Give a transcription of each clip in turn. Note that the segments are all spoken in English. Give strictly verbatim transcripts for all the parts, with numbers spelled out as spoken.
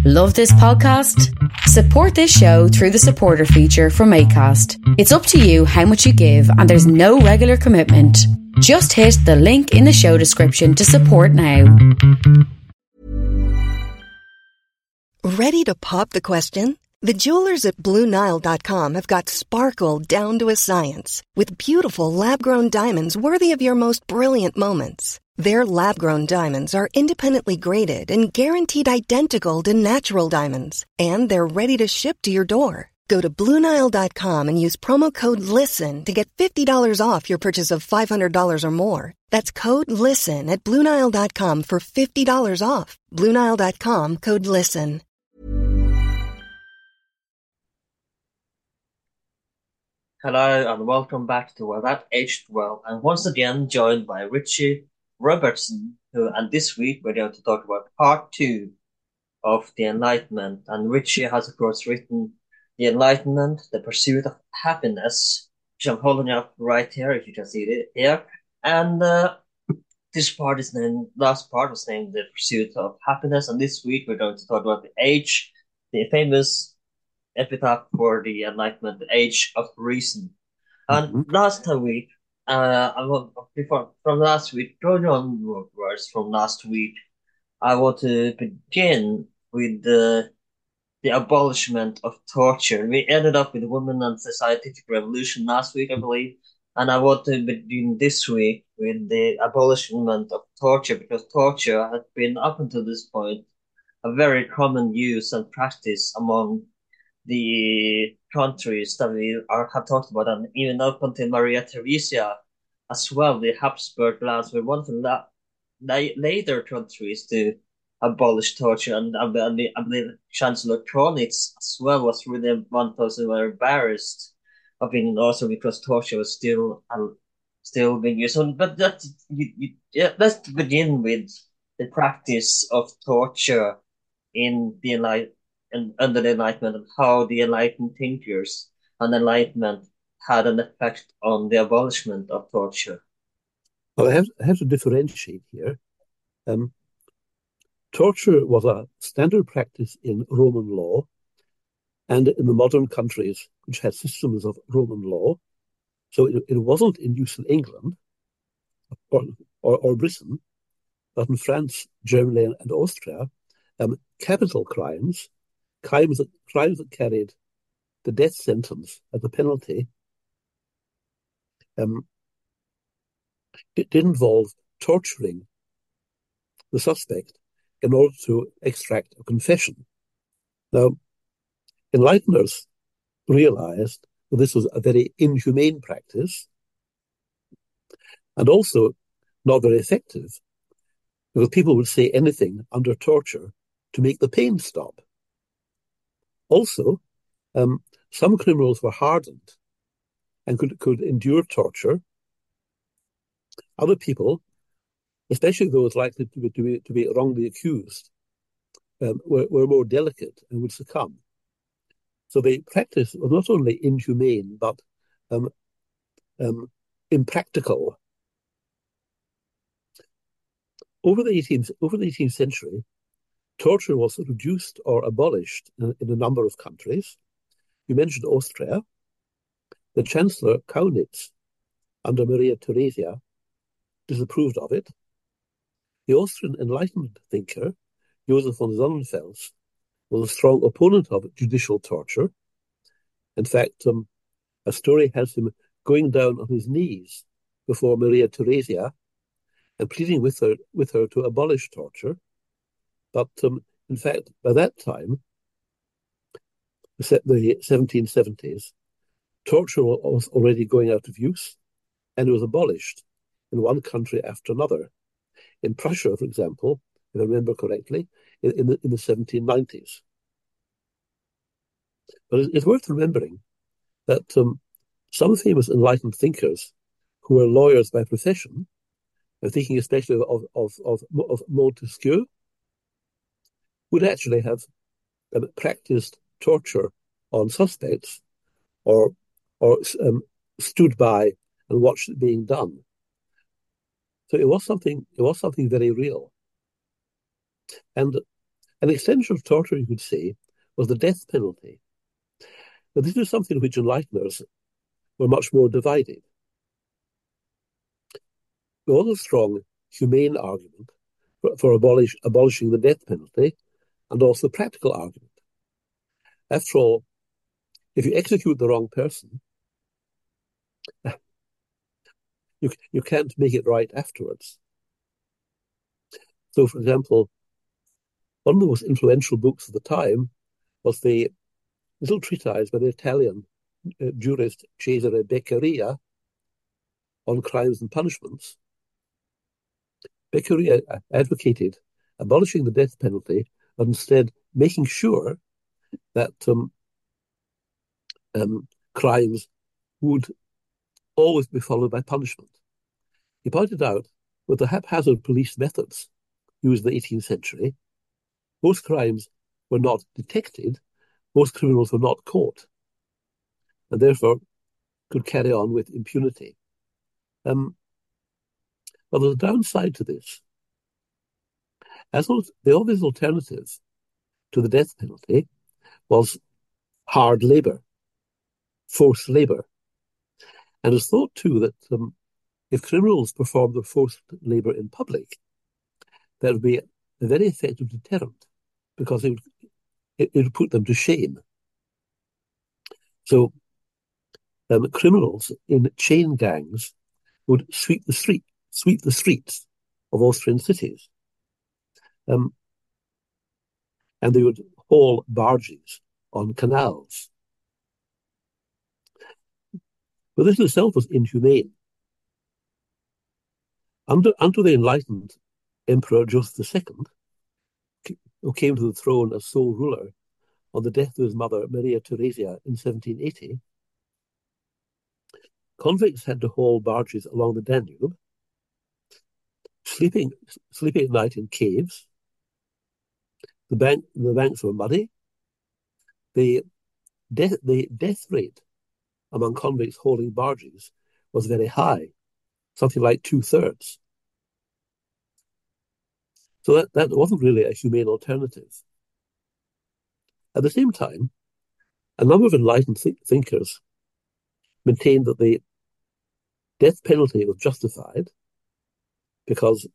Love this podcast? Support this show through the supporter feature from Acast. It's up to you how much you give and there's no regular commitment. Just hit the link in the show description to support now. Ready to pop the question? The jewelers at Blue Nile dot com have got sparkle down to a science with beautiful lab-grown diamonds worthy of your most brilliant moments. Their lab-grown diamonds are independently graded and guaranteed identical to natural diamonds, and they're ready to ship to your door. Go to Blue Nile dot com and use promo code LISTEN to get fifty dollars off your purchase of five hundred dollars or more. That's code LISTEN at Blue Nile dot com for fifty dollars off. Blue Nile dot com, code LISTEN. Hello and welcome back to Well That Aged Well. I'm once again joined by Richie Robertson, who, and this week we're going to talk about part two of the Enlightenment. And Richie has, of course, written The Enlightenment, The Pursuit of Happiness, which I'm holding up right here, if you can see it here. And uh, this part is named, last part was named The Pursuit of Happiness. And this week we're going to talk about the age, the famous epitaph for the Enlightenment, the Age of Reason. And Mm-hmm. last week, uh, I want, before from last week, going onwards from last week, I want to begin with the the abolishment of torture. We ended up with the Women and the Scientific Revolution last week, I believe, and I want to begin this week with the abolishment of torture, because torture has been up until this point a very common use and practice among the countries that we are, have talked about, and even up until Maria Theresia as well. The Habsburg lands were one of the la- la- later countries to abolish torture, and I believe, I believe Chancellor Kaunitz as well was really one person who were embarrassed of being also because torture was still uh, still being used. So, but that you, you, yeah, let's begin with the practice of torture in the Enlightenment. And under the Enlightenment, and how the enlightened thinkers and Enlightenment had an effect on the abolishment of torture. Well, I have, I have to differentiate here. Um, torture was a standard practice in Roman law and in the modern countries which had systems of Roman law. So it, it wasn't in use in England or, or, or Britain, but in France, Germany, and Austria, um, capital crimes Crimes that, crimes that carried the death sentence as a penalty um, it did involve torturing the suspect in order to extract a confession. Now, enlighteners realized that this was a very inhumane practice and also not very effective, because people would say anything under torture to make the pain stop. Also, um, some criminals were hardened and could, could endure torture. Other people, especially those likely to be, to be, to be wrongly accused, um, were, were more delicate and would succumb. So the practice was not only inhumane, but um, um, impractical. Over the eighteenth, over the eighteenth century, torture was reduced or abolished in, in a number of countries. You mentioned Austria. The Chancellor Kaunitz, under Maria Theresia, disapproved of it. The Austrian Enlightenment thinker, Joseph von Sonnenfels, was a strong opponent of judicial torture. In fact, um, a story has him going down on his knees before Maria Theresia and pleading with her, with her to abolish torture. But um, in fact, by that time, the seventeen seventies, torture was already going out of use, and it was abolished in one country after another. In Prussia, for example, if I remember correctly, in, in, the, in the seventeen nineties. But it's worth remembering that um, some famous enlightened thinkers who were lawyers by profession, I'm thinking especially of, of, of, of Montesquieu, would actually have um, practiced torture on suspects or or um, stood by and watched it being done. So it was something it was something very real. And An extension of torture, you could say, was the death penalty. But this is something which enlighteners were much more divided. There was a strong humane argument for, for abolish, abolishing the death penalty, and also practical argument. After all, if you execute the wrong person, you, you can't make it right afterwards. So, for example, one of the most influential books of the time was the little treatise by the Italian uh, jurist Cesare Beccaria on crimes and punishments. Beccaria advocated abolishing the death penalty, but instead making sure that um, um, crimes would always be followed by punishment. He pointed out with the haphazard police methods used in the eighteenth century, most crimes were not detected, most criminals were not caught, and therefore could carry on with impunity. Um, but there's a downside to this. As the obvious alternative to the death penalty was hard labour, forced labour. And it's thought too that um, if criminals performed their forced labour in public, that would be a very effective deterrent, because it would, it, it would put them to shame. So um, criminals in chain gangs would sweep the street, sweep the streets of Austrian cities, um, and they would haul barges on canals. But this itself was inhumane. Under, under the enlightened Emperor Joseph the Second, who came to the throne as sole ruler on the death of his mother, Maria Theresia, in seventeen eighty, convicts had to haul barges along the Danube, sleeping, sleeping at night in caves. The, bank, the banks were muddy. The death, the death rate among convicts hauling barges was very high, something like two-thirds. So that, that wasn't really a humane alternative. At the same time, a number of enlightened th- thinkers maintained that the death penalty was justified because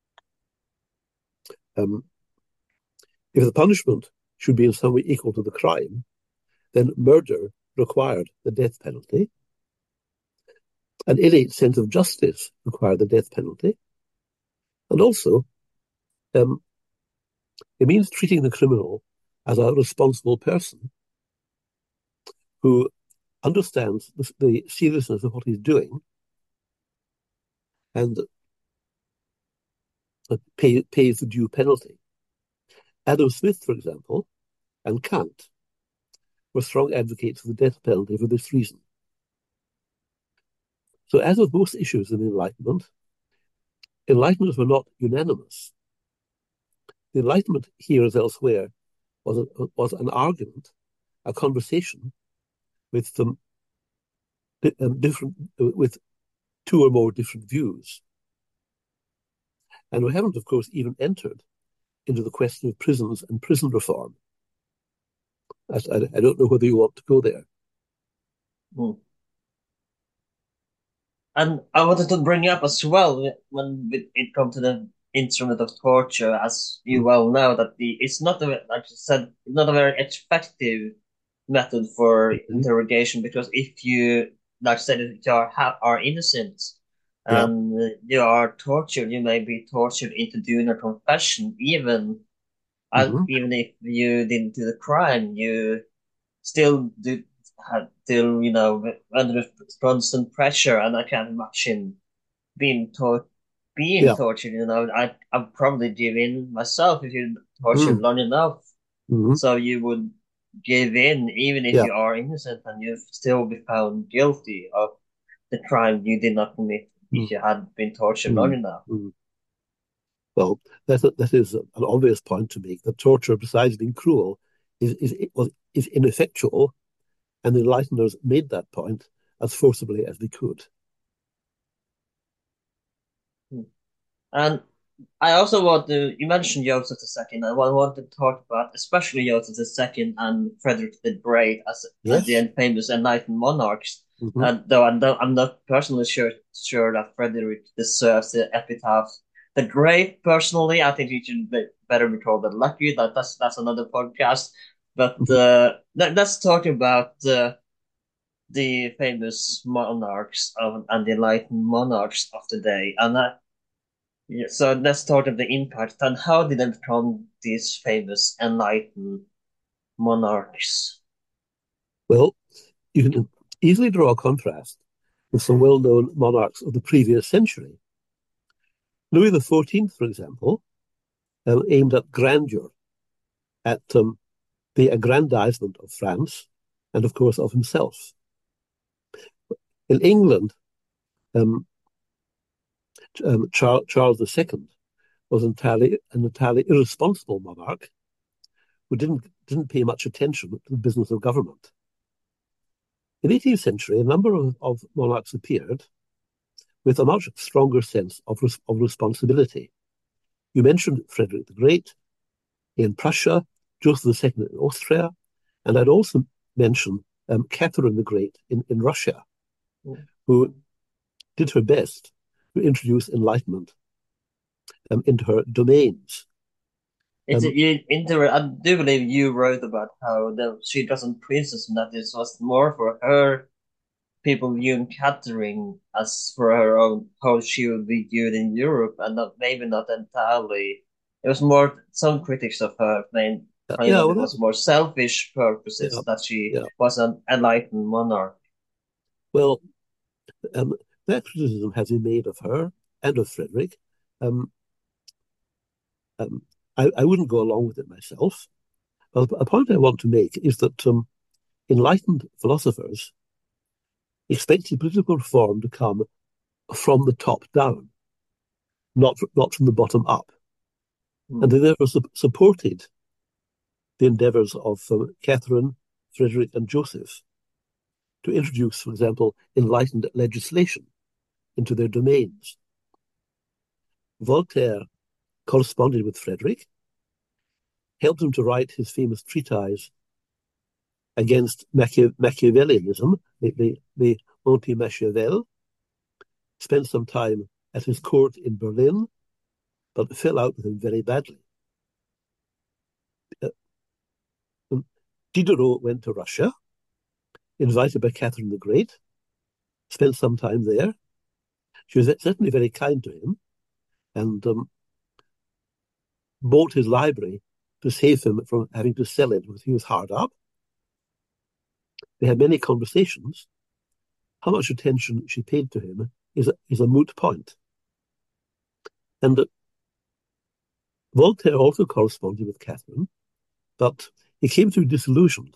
um, if the punishment should be in some way equal to the crime, then murder required the death penalty. An innate sense of justice required the death penalty. And also, um, it means treating the criminal as a responsible person who understands the, the seriousness of what he's doing and uh, pay, pays the due penalty. Adam Smith, for example, and Kant were strong advocates of the death penalty for this reason. So, as with most issues in the Enlightenment, Enlighteners were not unanimous. The Enlightenment, here as elsewhere, was, a, was an argument, a conversation with some um, different, with two or more different views. And we haven't, of course, even entered into the question of prisons and prison reform. I, I don't know whether you want to go there. Hmm. And I wanted to bring up as well, when it comes to the instrument of torture, as you well know, that the it's not a, like you said, not a very effective method for mm-hmm. interrogation, because if you, like I said, if you are are innocent and yeah. you are tortured, you may be tortured into doing a confession, even mm-hmm. uh, even if you didn't do the crime, you still do. Had still, you know, under constant pressure, and I can't imagine being taught, being yeah. tortured. You know, I I'd probably give in myself if you tortured mm. long enough. Mm-hmm. So you would give in, even if yeah. you are innocent, and you still be found guilty of the crime you did not commit mm. if you had been tortured mm. long enough. Mm. Well, that that is an obvious point to make. That torture, besides being cruel, is is is ineffectual. And the Enlighteners made that point as forcibly as they could. And I also want to, you mentioned Joseph the Second. I wa- want to talk about especially Joseph the Second and Frederick the Great as as Yes. the famous enlightened monarchs. Mm-hmm. Uh, though I'm not, I'm not personally sure sure that Frederick deserves the epitaph. The Great, personally, I think he should be, better be called the Lucky. That that's that's another podcast. But Mm-hmm. uh, let, let's talk about uh, the famous monarchs of, and the enlightened monarchs of the day. And I, yeah, so let's talk of the impact and how did they become these famous enlightened monarchs? Well, you can easily draw a contrast with some well-known monarchs of the previous century. Louis the Fourteenth, for example, um, aimed at grandeur, at um, the aggrandizement of France, and of course of himself. In England, um, um, Charles, Charles the Second was entirely an entirely irresponsible monarch who didn't didn't pay much attention to the business of government. In the eighteenth century, a number of, of monarchs appeared with a much stronger sense of, of responsibility. You mentioned Frederick the Great in Prussia, Joseph the Second in Austria, and I'd also mention um, Catherine the Great in, in Russia, who did her best to introduce enlightenment um, into her domains. It's Um, you inter I do believe you wrote about how the she doesn't princess and that this was more for her people viewing Catherine as for her own how she would be viewed in Europe and not maybe not entirely. It was more some critics of her claim claim yeah, that well, it that, was more selfish yeah, purposes that she yeah. was an enlightened monarch. Well, um, that criticism has been made of her and of Frederick. Um, um, I, I wouldn't go along with it myself. But a point I want to make is that um, enlightened philosophers expected political reform to come from the top down, not not from the bottom up, and Hmm. they therefore su- supported the endeavours of um, Catherine, Frederick, and Joseph to introduce, for example, enlightened legislation into their domains. Voltaire corresponded with Frederick, helped him to write his famous treatise against Machia- Machiavellianism, the, the, the Anti-Machiavel, spent some time at his court in Berlin, but fell out with him very badly. Uh, Diderot went to Russia, invited by Catherine the Great, spent some time there. She was certainly very kind to him and um, bought his library to save him from having to sell it because he was hard up. They had many conversations. How much attention she paid to him is a, is a moot point. And uh, Voltaire also corresponded with Catherine, but he came to be disillusioned.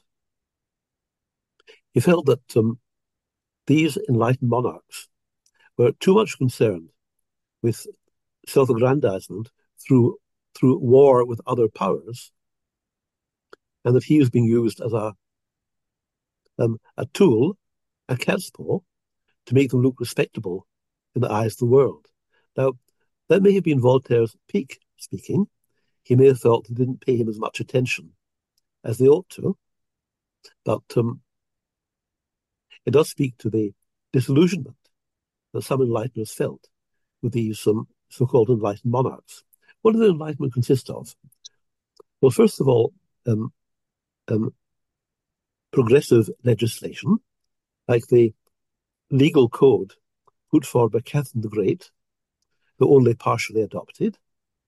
He felt that um, these enlightened monarchs were too much concerned with self-aggrandizement through through war with other powers, and that he was being used as a um, a tool, a cat's paw, to make them look respectable in the eyes of the world. Now, that may have been Voltaire's peak speaking. He may have felt they didn't pay him as much attention as they ought to, but um, it does speak to the disillusionment that some enlighteners felt with these um, so-called enlightened monarchs. What does the enlightenment consist of? Well, first of all, um, um, progressive legislation, like the legal code put forward by Catherine the Great, though only partially adopted.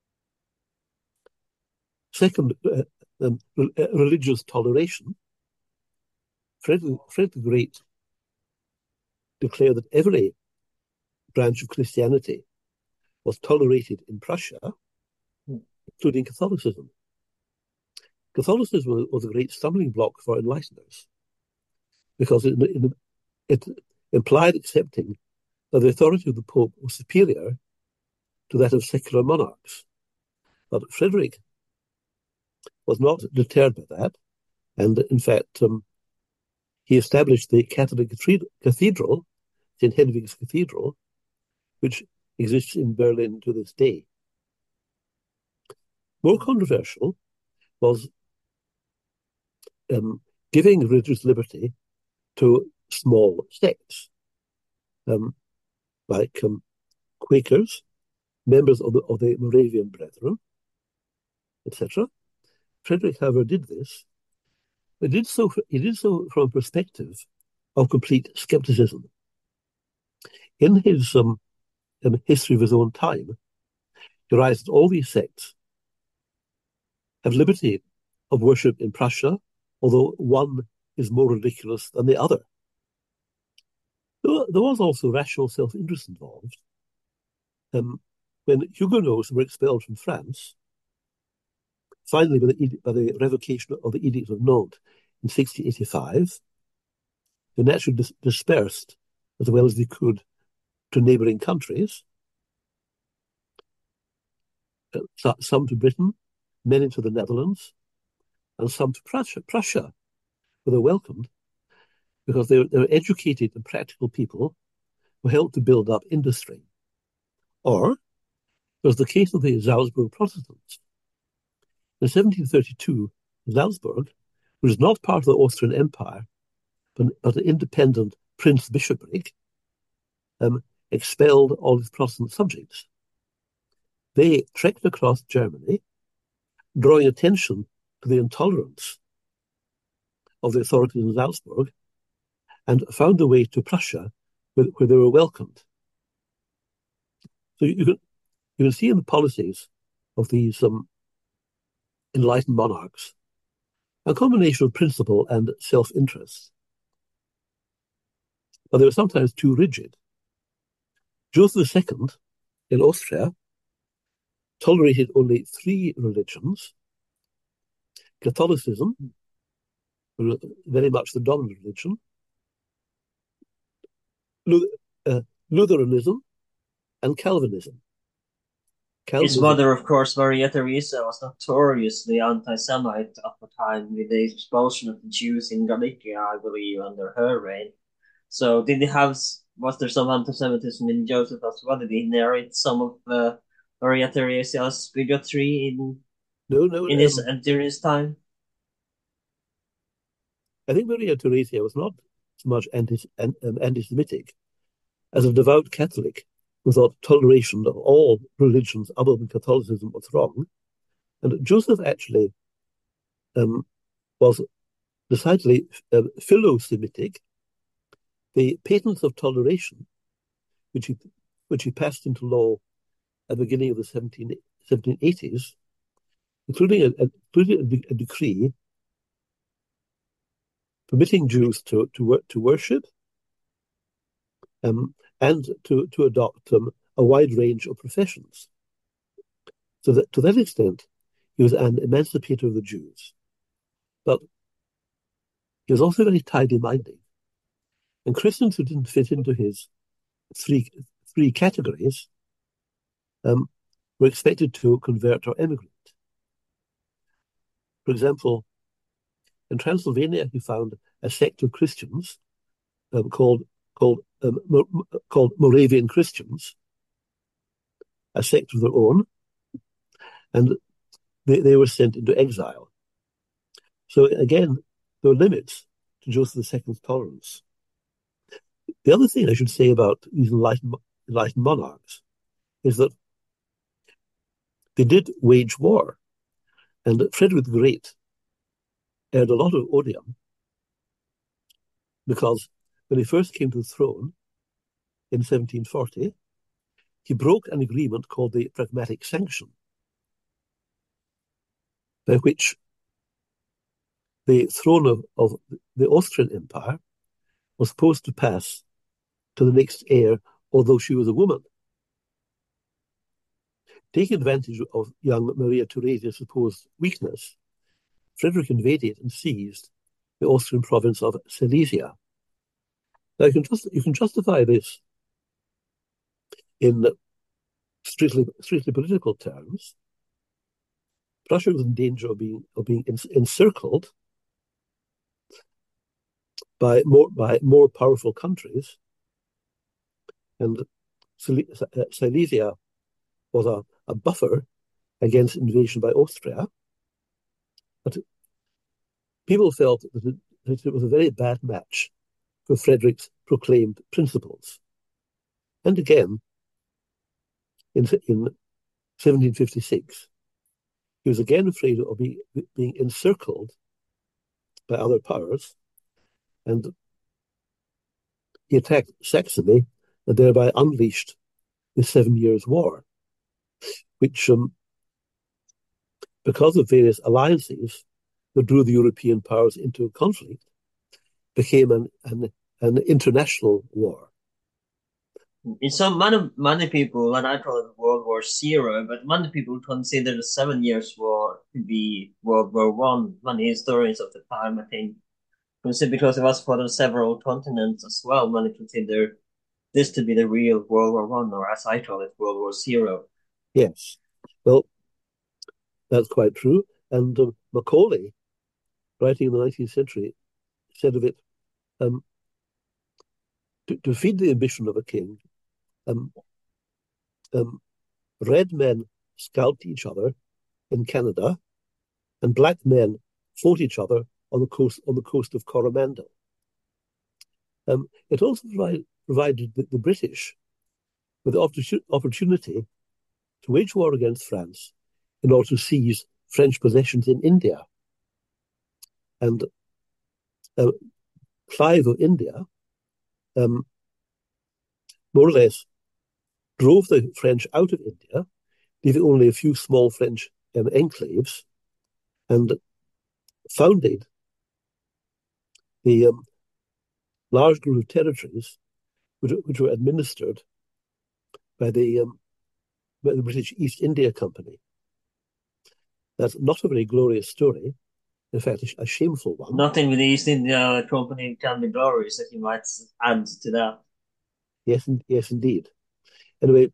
Second, uh, um, uh, religious toleration. Fred, Fred the Great declared that every branch of Christianity was tolerated in Prussia, including Catholicism. Catholicism was a great stumbling block for enlighteners because it, it, it implied accepting that the authority of the Pope was superior to that of secular monarchs. But Frederick was not deterred by that, and in fact, um, he established the Catholic Cathedral, Saint Hedwig's Cathedral, which exists in Berlin to this day. More controversial was um, giving religious liberty to small sects, um, like um, Quakers, members of the, of the Moravian Brethren, et cetera. Frederick, however, did this. He did so. He did so from a perspective of complete skepticism. In his um, um, history of his own time, he writes that all these sects have liberty of worship in Prussia, although one is more ridiculous than the other. There was also rational self-interest involved. Um, when Huguenots were expelled from France, finally by the, by the revocation of the Edict of Nantes in sixteen eighty-five, they naturally dis dispersed as well as they could to neighbouring countries, uh, some to Britain, many to the Netherlands, and some to Prussia, Prussia where they were welcomed because they were, they were educated and practical people who helped to build up industry. Or there was the case of the Salzburg Protestants. In seventeen thirty-two, Salzburg, which was not part of the Austrian Empire, but, but an independent prince-bishopric, um, expelled all its Protestant subjects. They trekked across Germany, drawing attention to the intolerance of the authorities in Salzburg, and found their way to Prussia, where, where they were welcomed. So you can, you can see in the policies of these um, enlightened monarchs a combination of principle and self-interest. But they were sometimes too rigid. Joseph the Second in Austria tolerated only three religions: Catholicism, very much the dominant religion, uh, Lutheranism, and Calvinism. Calvinism. His mother, of course, Maria Theresa, was notoriously anti-Semite at the time with the expulsion of the Jews in Galicia, I believe, under her reign. So did he have, was there some anti-Semitism in Joseph as well? Did he inherit some of uh, Maria Theresa's bigotry in, no, no, in um, his, during his time? I think Maria Theresa was not so much anti, um, anti-Semitic as a devout Catholic who thought toleration of all religions other than Catholicism was wrong. And Joseph actually um, was decidedly uh, philo-Semitic. The Patents of Toleration, which he, which he passed into law at the beginning of the seventeen eighties, including a, a, including a, a decree permitting Jews to to, work, to worship um, and to to adopt um, a wide range of professions. So that to that extent, he was an emancipator of the Jews, but he was also very tidy-minded. And Christians who didn't fit into his three three categories um, were expected to convert or emigrate. For example, in Transylvania, he found a sect of Christians um, called called um, called Moravian Christians, a sect of their own, and they, they were sent into exile. So again, there were limits to Joseph the Second's tolerance. The other thing I should say about these enlightened, enlightened monarchs is that they did wage war, and Frederick the Great earned a lot of odium because when he first came to the throne in seventeen forty, he broke an agreement called the Pragmatic Sanction, by which the throne of, of the Austrian Empire was supposed to pass to the next heir, although she was a woman. Taking advantage of young Maria Theresa's supposed weakness, Frederick invaded and seized the Austrian province of Silesia. Now, you can, just, you can justify this in strictly, strictly political terms. Prussia was in danger of being, of being encircled by more, by more powerful countries, and Silesia was a, a buffer against invasion by Austria. But people felt that it, that it was a very bad match for Frederick's proclaimed principles. And again, in, in seventeen fifty-six, he was again afraid of be, being encircled by other powers, and he attacked Saxony and thereby unleashed the Seven Years' War, which, um, because of various alliances that drew the European powers into a conflict, became an, an, an international war. In some many many people, and I call it World War Zero, but many people consider the Seven Years' War to be World War One. Many historians of the time, I think, consider because it was fought on several continents as well. Many consider this to be the real World War One, or as I call it, World War Zero. Yes, well, that's quite true. And uh, Macaulay, writing in the nineteenth century, said of it, um, to, to feed the ambition of a king, um, um, red men scalped each other in Canada, and black men fought each other on the coast on the coast of Coromandel. Um, it also provide, provided the, the British with the opportunity to wage war against France in order to seize French possessions in India. And uh, Clive of India um, more or less drove the French out of India, leaving only a few small French um, enclaves, and founded the um, large group of territories which, which were administered by the, um, by the British East India Company. That's not a very glorious story. In fact, a, a shameful one. Nothing with the East India Company can be glorious, if you might add to that. Yes, yes, indeed. Anyway,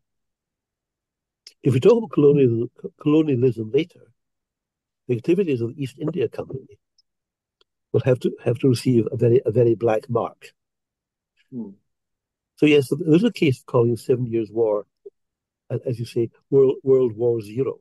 if we talk about colonialism, colonialism later, the activities of the East India Company will have to have to receive a very a very black mark. Hmm. So yes, there's a case of calling the Seven Years' War, as you say, World World War Zero.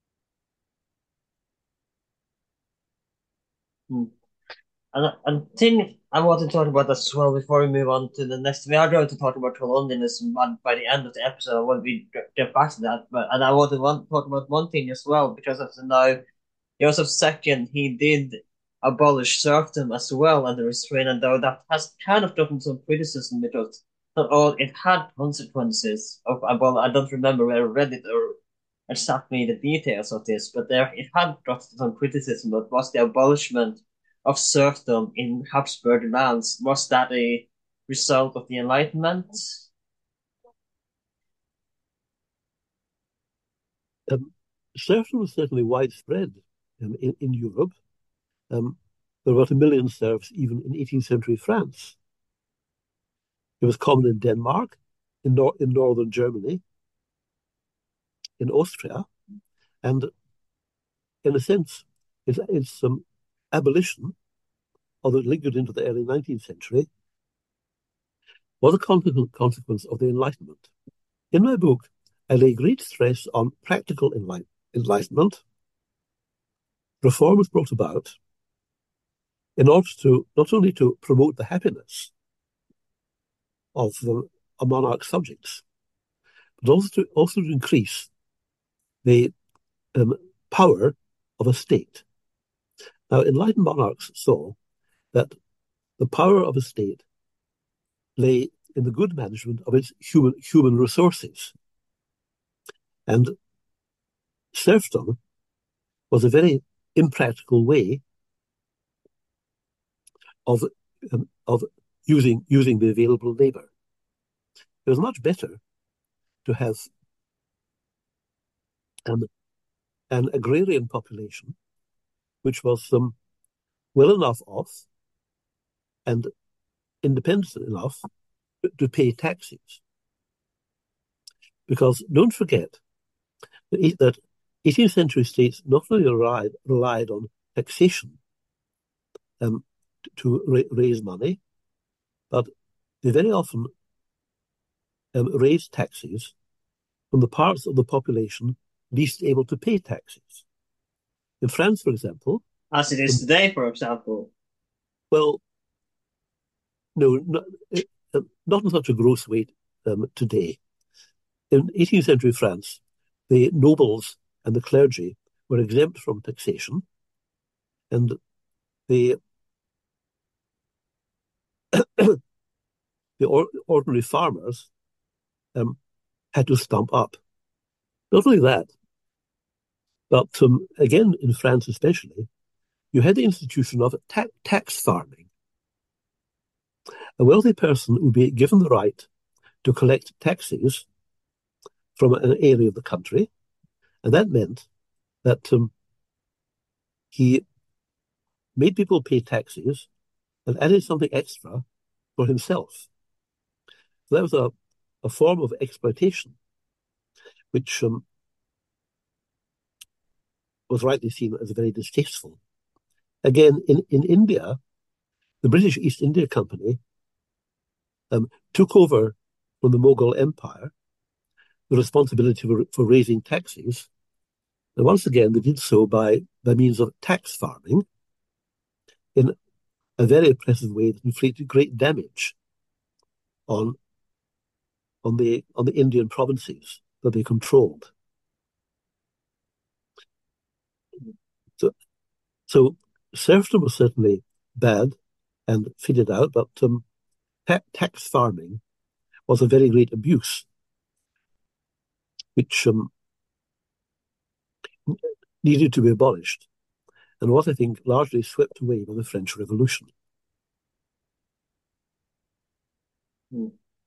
Hmm. And I think I want to talk about that as well before we move on to the next. We are going to talk about colonialism, but by the end of the episode, I want to get back to that. But and I want to want, talk about one thing as well, because as you know, Joseph the Second, he did abolish serfdom as well and the restraint, and though that has kind of gotten some criticism because not all it had consequences of abol. I don't remember where I read it or exactly the details of this, but there it had got some criticism. But was the abolishment of serfdom in Habsburg lands, was that a result of the Enlightenment? Um, serfdom was certainly widespread um, in, in Europe. Um, there were about a million serfs even in eighteenth century France. It was common in Denmark, in, nor in northern Germany, in Austria, and in a sense, it's, it's um, abolition, although it lingered into the early nineteenth century, was a consequence of the Enlightenment. In my book, I lay great stress on practical enlight enlightenment. Reform was brought about in order to not only to promote the happiness of the, a monarch's subjects, but also to also to increase the um, power of a state. Now, enlightened monarchs saw that the power of a state lay in the good management of its human human resources, and serfdom was a very impractical way of um, of using using the available labor. It was much better to have an, an agrarian population which was um, well enough off and independent enough to pay taxes. Because don't forget that eighteenth century states not only relied, relied on taxation um, to ra raise money, but they very often um, raised taxes from the parts of the population least able to pay taxes. In France, for example, as it is in, today, for example. Well, no, not, uh, not in such a gross way um, today. In eighteenth century France, the nobles and the clergy were exempt from taxation, and the the or, ordinary farmers um, had to stump up. Not only that, but um, again in France especially, you had the institution of ta tax farming. A wealthy person would be given the right to collect taxes from an area of the country, and that meant that um, he made people pay taxes and added something extra for himself. So that was a, a form of exploitation, which um, was rightly seen as very distasteful. Again, in, in India, the British East India Company um, took over from the Mughal Empire the responsibility for, for raising taxes. And once again, they did so by, by means of tax farming in a very oppressive way that inflicted great damage on, on, the, on the Indian provinces that they controlled. So, so serfdom was certainly bad and faded out, but um, ta tax farming was a very great abuse, which um, needed to be abolished, and was, I think, largely swept away by the French Revolution. Hmm.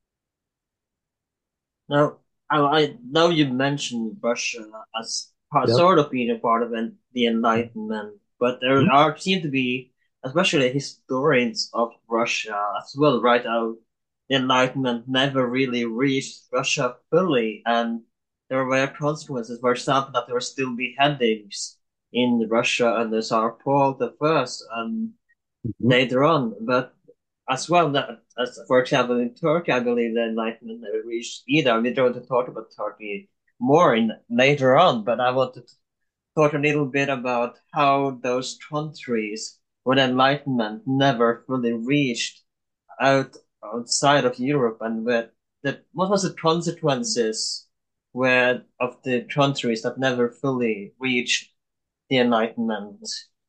Now, I, I now you mentioned Russia as part, Yeah. sort of being a part of an, the Enlightenment, but there Mhm. are seem to be, especially historians of Russia as well, right out. The Enlightenment never really reached Russia fully, and there were consequences. For example, that there were still beheadings in Russia under Tsar Paul the First, and Mhm. later on. But as well, that, as for example, in Turkey, I believe the Enlightenment never reached either. We don't talk about Turkey more in later on, but I wanted to talk a little bit about how those countries where the Enlightenment never fully reached out outside of Europe, and where the what was the consequences where of the countries that never fully reached the Enlightenment.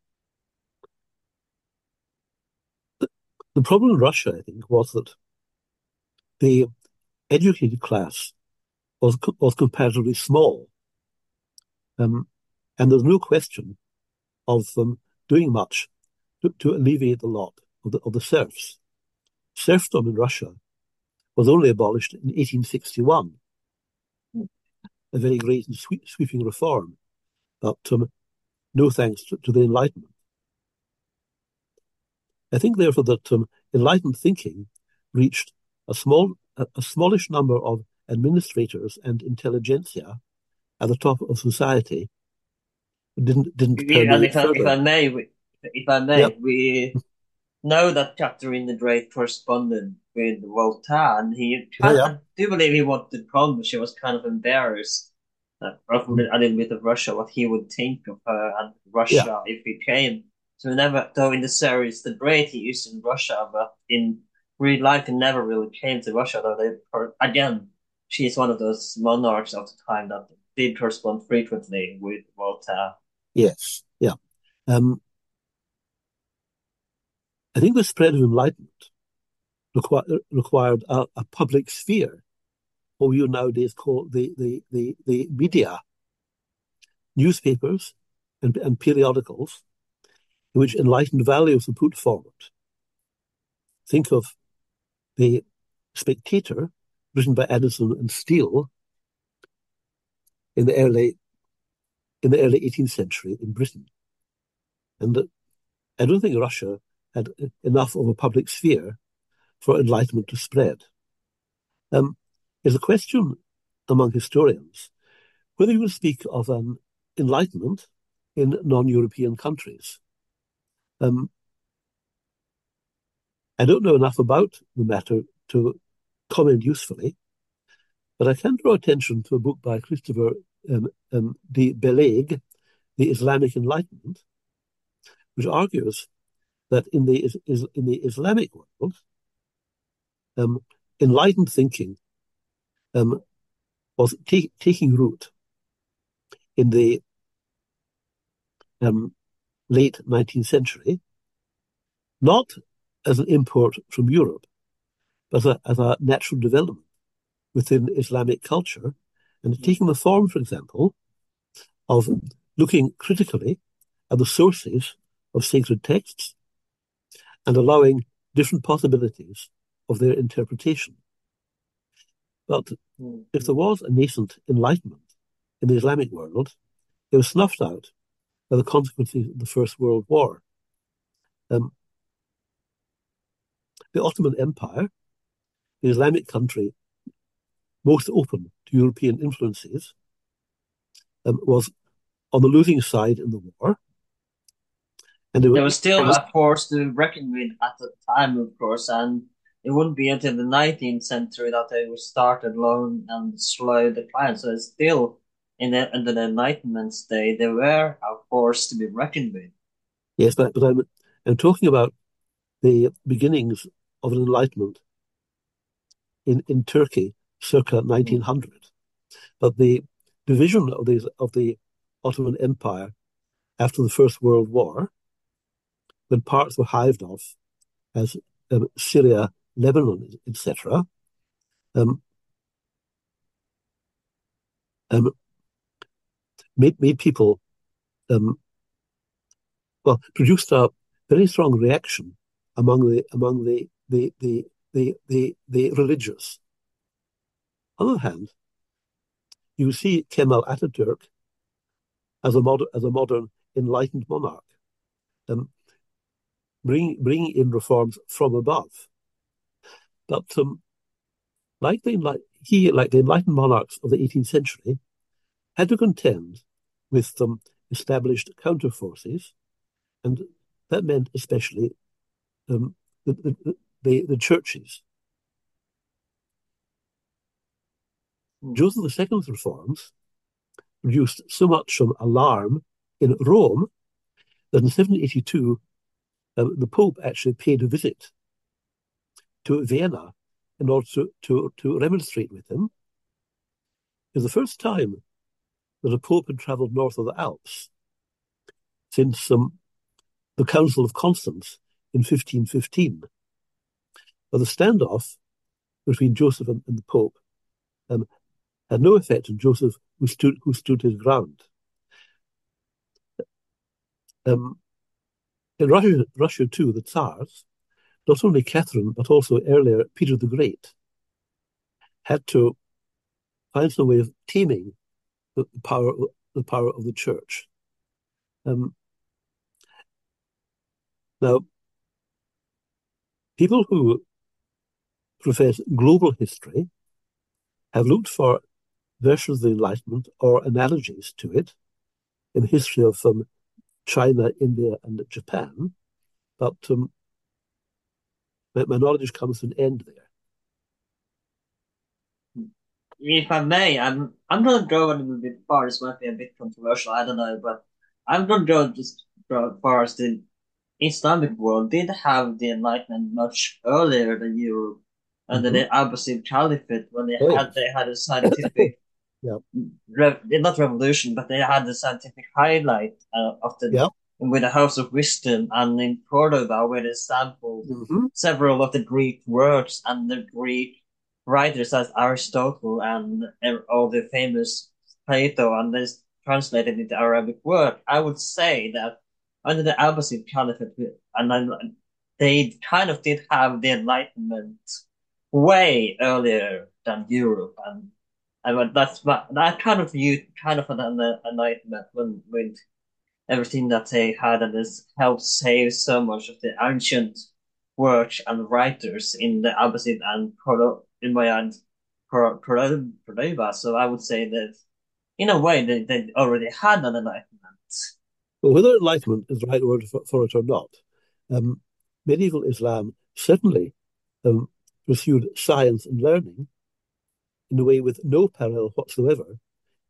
The problem in Russia, I think, was that the educated class was was comparatively small, um, and there's no question of them doing much to, to alleviate the lot of the, of the serfs. Serfdom in Russia was only abolished in eighteen sixty-one, a very great and sweep, sweeping reform, but um, no thanks to, to the Enlightenment. I think, therefore, that um, enlightened thinking reached a small, a, a smallish number of administrators and intelligentsia at the top of society. Didn't didn't We, and permeate if I, if I further. may, we, if I may, Yep. we know that Catherine the Great corresponded with Voltaire, and he Yeah, kind yeah. I do believe he wanted to come, but she was kind of embarrassed that of Mhm. a little bit of Russia, what he would think of her and Yeah. Russia if he came. So we never, though in the series The Great, he is in Russia, but in real life, he never really came to Russia. Though they, again, she's one of those monarchs of the time that did correspond frequently with Voltaire. Yes. Yeah. Um, I think the spread of enlightenment requi required a, a public sphere, what we nowadays call the the the, the media, newspapers, and, and periodicals, in which enlightened values are put forward. Think of the Spectator, written by Addison and Steele in the early in the early eighteenth century in Britain, and that I don't think Russia had enough of a public sphere for enlightenment to spread. Um, there's a question among historians whether you will speak of an enlightenment in non-European countries. Um, I don't know enough about the matter to comment usefully, but I can draw attention to a book by Christopher um, um, the Beleg, the Islamic Enlightenment, which argues that in the is, is in the Islamic world, um, enlightened thinking um, was t- taking root in the um, late nineteenth century, not as an import from Europe, but as a, as a natural development within Islamic culture, and taking the form, for example, of looking critically at the sources of sacred texts and allowing different possibilities of their interpretation. But mm-hmm. if there was a nascent enlightenment in the Islamic world, it was snuffed out by the consequences of the First World War. Um, the Ottoman Empire, the Islamic country most open to European influences, um, was on the losing side in the war. And it was, there was still a force to reckon with at the time, of course, and it wouldn't be until the nineteenth century that they would start alone and slow decline. So it's still in the, in the Enlightenment state, they were a force to be reckoned with. Yes, but, but I'm, I'm talking about the beginnings of an enlightenment in, in Turkey circa nineteen hundred. Mm. But the division of the, of the Ottoman Empire after the First World War, when parts were hived off, as um, Syria, Lebanon, et cetera, um, um, made, made people, um, well, produced a very strong reaction among the among the the the the the, the religious. On the other hand, you see Kemal Ataturk as a modern as a modern enlightened monarch, um, bring bringing in reforms from above. But um, like the he like the enlightened monarchs of the eighteenth century, had to contend with some um, established counter forces, and that meant especially um, the, the, the the churches. Mm. Joseph the Second's reforms produced so much um, alarm in Rome that in seventeen eighty-two um, the Pope actually paid a visit to Vienna in order to, to, to remonstrate with him. It was the first time that a Pope had travelled north of the Alps since um, the Council of Constance in fifteen fifteen. But the standoff between Joseph and, and the Pope um, had no effect on Joseph, who stood who stood his ground. Um, in Russia, Russia too, the Tsars, not only Catherine but also earlier Peter the Great, had to find some way of taming the power the power of the church. Um, now, people who profess global history have looked for versions of the Enlightenment or analogies to it in the history of um, China, India, and Japan, but um, my, my knowledge comes to an end there. If I may, I'm I'm going to go a little bit far. This might be a bit controversial, I don't know, but I'm going to go just as far as the Islamic world did have the Enlightenment much earlier than Europe under mm-hmm. the Abbasid Caliphate, when they oh, had yes. they had a scientific, yeah, re- not revolution, but they had the scientific highlight uh, of the yeah. with the House of Wisdom, and in Cordoba, where they sampled mm-hmm. several of the Greek words and the Greek writers as Aristotle and all the famous Plato, and this translated into Arabic word. I would say that under the Abbasid Caliphate, and then they kind of did have the Enlightenment way earlier than Europe, and and that's that kind of viewed kind of an Enlightenment when with everything that they had, and this helped save so much of the ancient works and writers in the Abbasid and in my end Cordoba. So I would say that in a way they, they already had an Enlightenment. Well, whether Enlightenment is the right word for, for it or not, um, medieval Islam certainly um, pursued science and learning in a way with no parallel whatsoever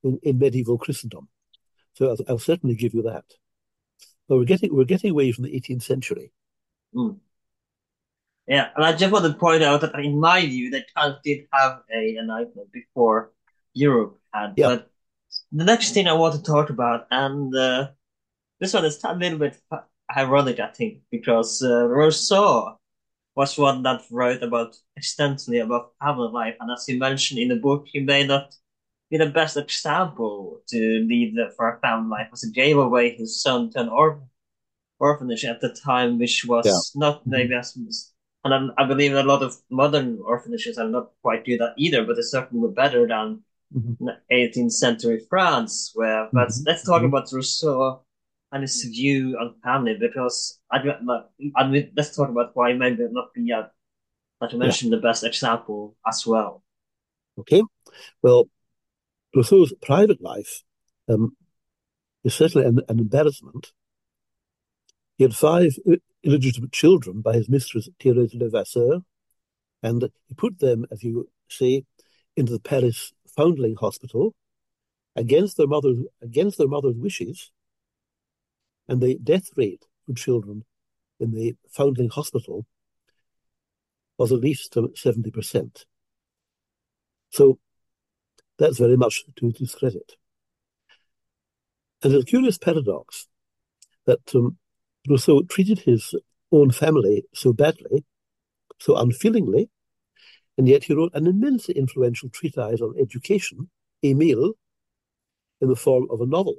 in, in medieval Christendom. So I'll, I'll certainly give you that. But we're getting we're getting away from the eighteenth century. Mm. Yeah, and I just want to point out that in my view, they kind of did have a enlightenment before Europe had. Yeah. But the next thing I want to talk about, and uh, this one is a little bit ironic, I think, because uh, Rousseau was one that wrote about extensively about family life, and as you mentioned in the book, he may not be the best example to lead for a family life, because he gave away his son to an or orphanage at the time, which was Yeah. not maybe as, and I, I believe a lot of modern orphanages are not quite do that either, but they certainly were better than Mm-hmm. eighteenth century France. Where, but Mm-hmm. let's talk Mm-hmm. about Rousseau and his view on family, because I, I mean, let's talk about why maybe not be a, not to mention yeah. the best example as well. Okay, well, Rousseau's private life um, is certainly an, an embarrassment. He had five illegitimate children by his mistress, Thérèse Levasseur, and he put them, as you say, into the Paris Foundling Hospital against their mother's against their mother's wishes, and the death rate for children in the Foundling Hospital was at least seventy percent. So that's very much to his credit. And it's a curious paradox that um, Rousseau treated his own family so badly, so unfeelingly, and yet he wrote an immensely influential treatise on education, Émile, in the form of a novel,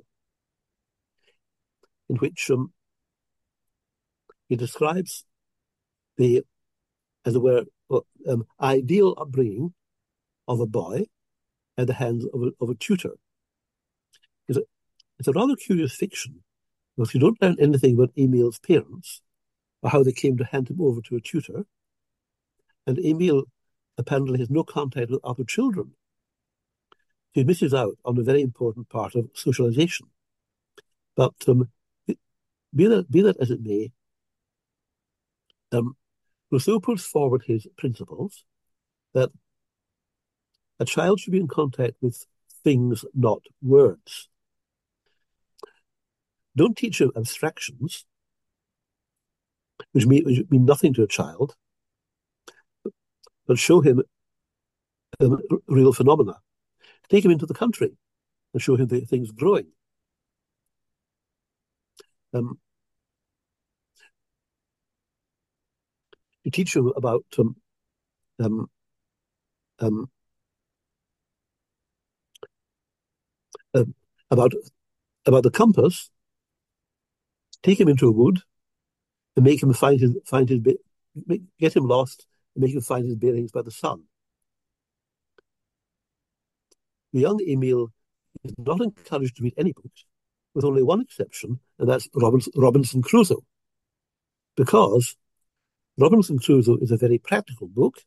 in which um, he describes the, as it were, um, ideal upbringing of a boy at the hands of a, of a tutor. It's a, it's a rather curious fiction, because you don't learn anything about Émile's parents or how they came to hand him over to a tutor. And Émile apparently has no contact with other children. He misses out on a very important part of socialization. But um, be that, be that as it may, um, Rousseau puts forward his principles that a child should be in contact with things, not words. Don't teach him abstractions, which mean, which mean nothing to a child, but show him um, real phenomena. Take him into the country and show him the things growing. Um, you teach him about um, um, um, uh, about about the compass. Take him into a wood and make him find his find his make, get him lost and make him find his bearings by the sun. The young Émile is not encouraged to read any books, with only one exception, and that's Robinson, Robinson Crusoe, because Robinson Crusoe is a very practical book,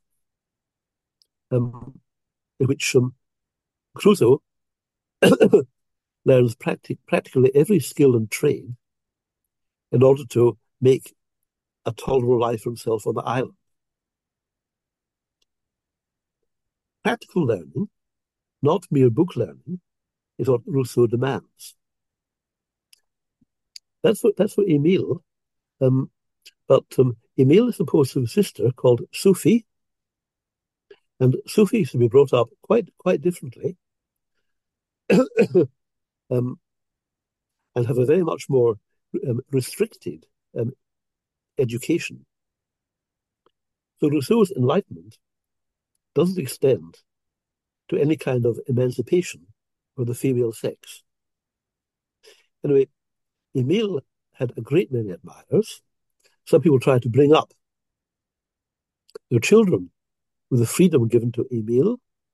um, in which um, Crusoe learns practic- practically every skill and trade in order to make a tolerable life for himself on the island. Practical learning, not mere book learning, is what Rousseau demands. That's what that's what Émile. Um, but um, Émile is supposed to have a sister called Sophie, and Sophie is to be brought up quite quite differently, um, and have a very much more um, restricted um, education. So Rousseau's enlightenment doesn't extend to any kind of emancipation for the female sex. Anyway, Émile had a great many admirers. Some people tried to bring up their children with the freedom given to Émile.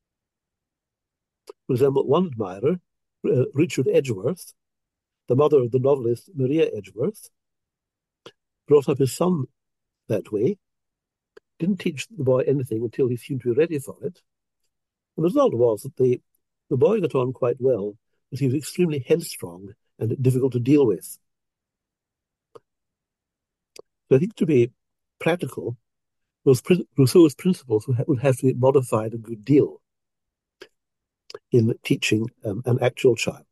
For example, one admirer, uh, Richard Edgeworth, the mother of the novelist Maria Edgeworth, brought up his son that way, didn't teach the boy anything until he seemed to be ready for it. And the result was that the, the boy got on quite well, but he was extremely headstrong and difficult to deal with. So I think to be practical, those Rousseau's principles would have to be modified a good deal. in teaching um, an actual child.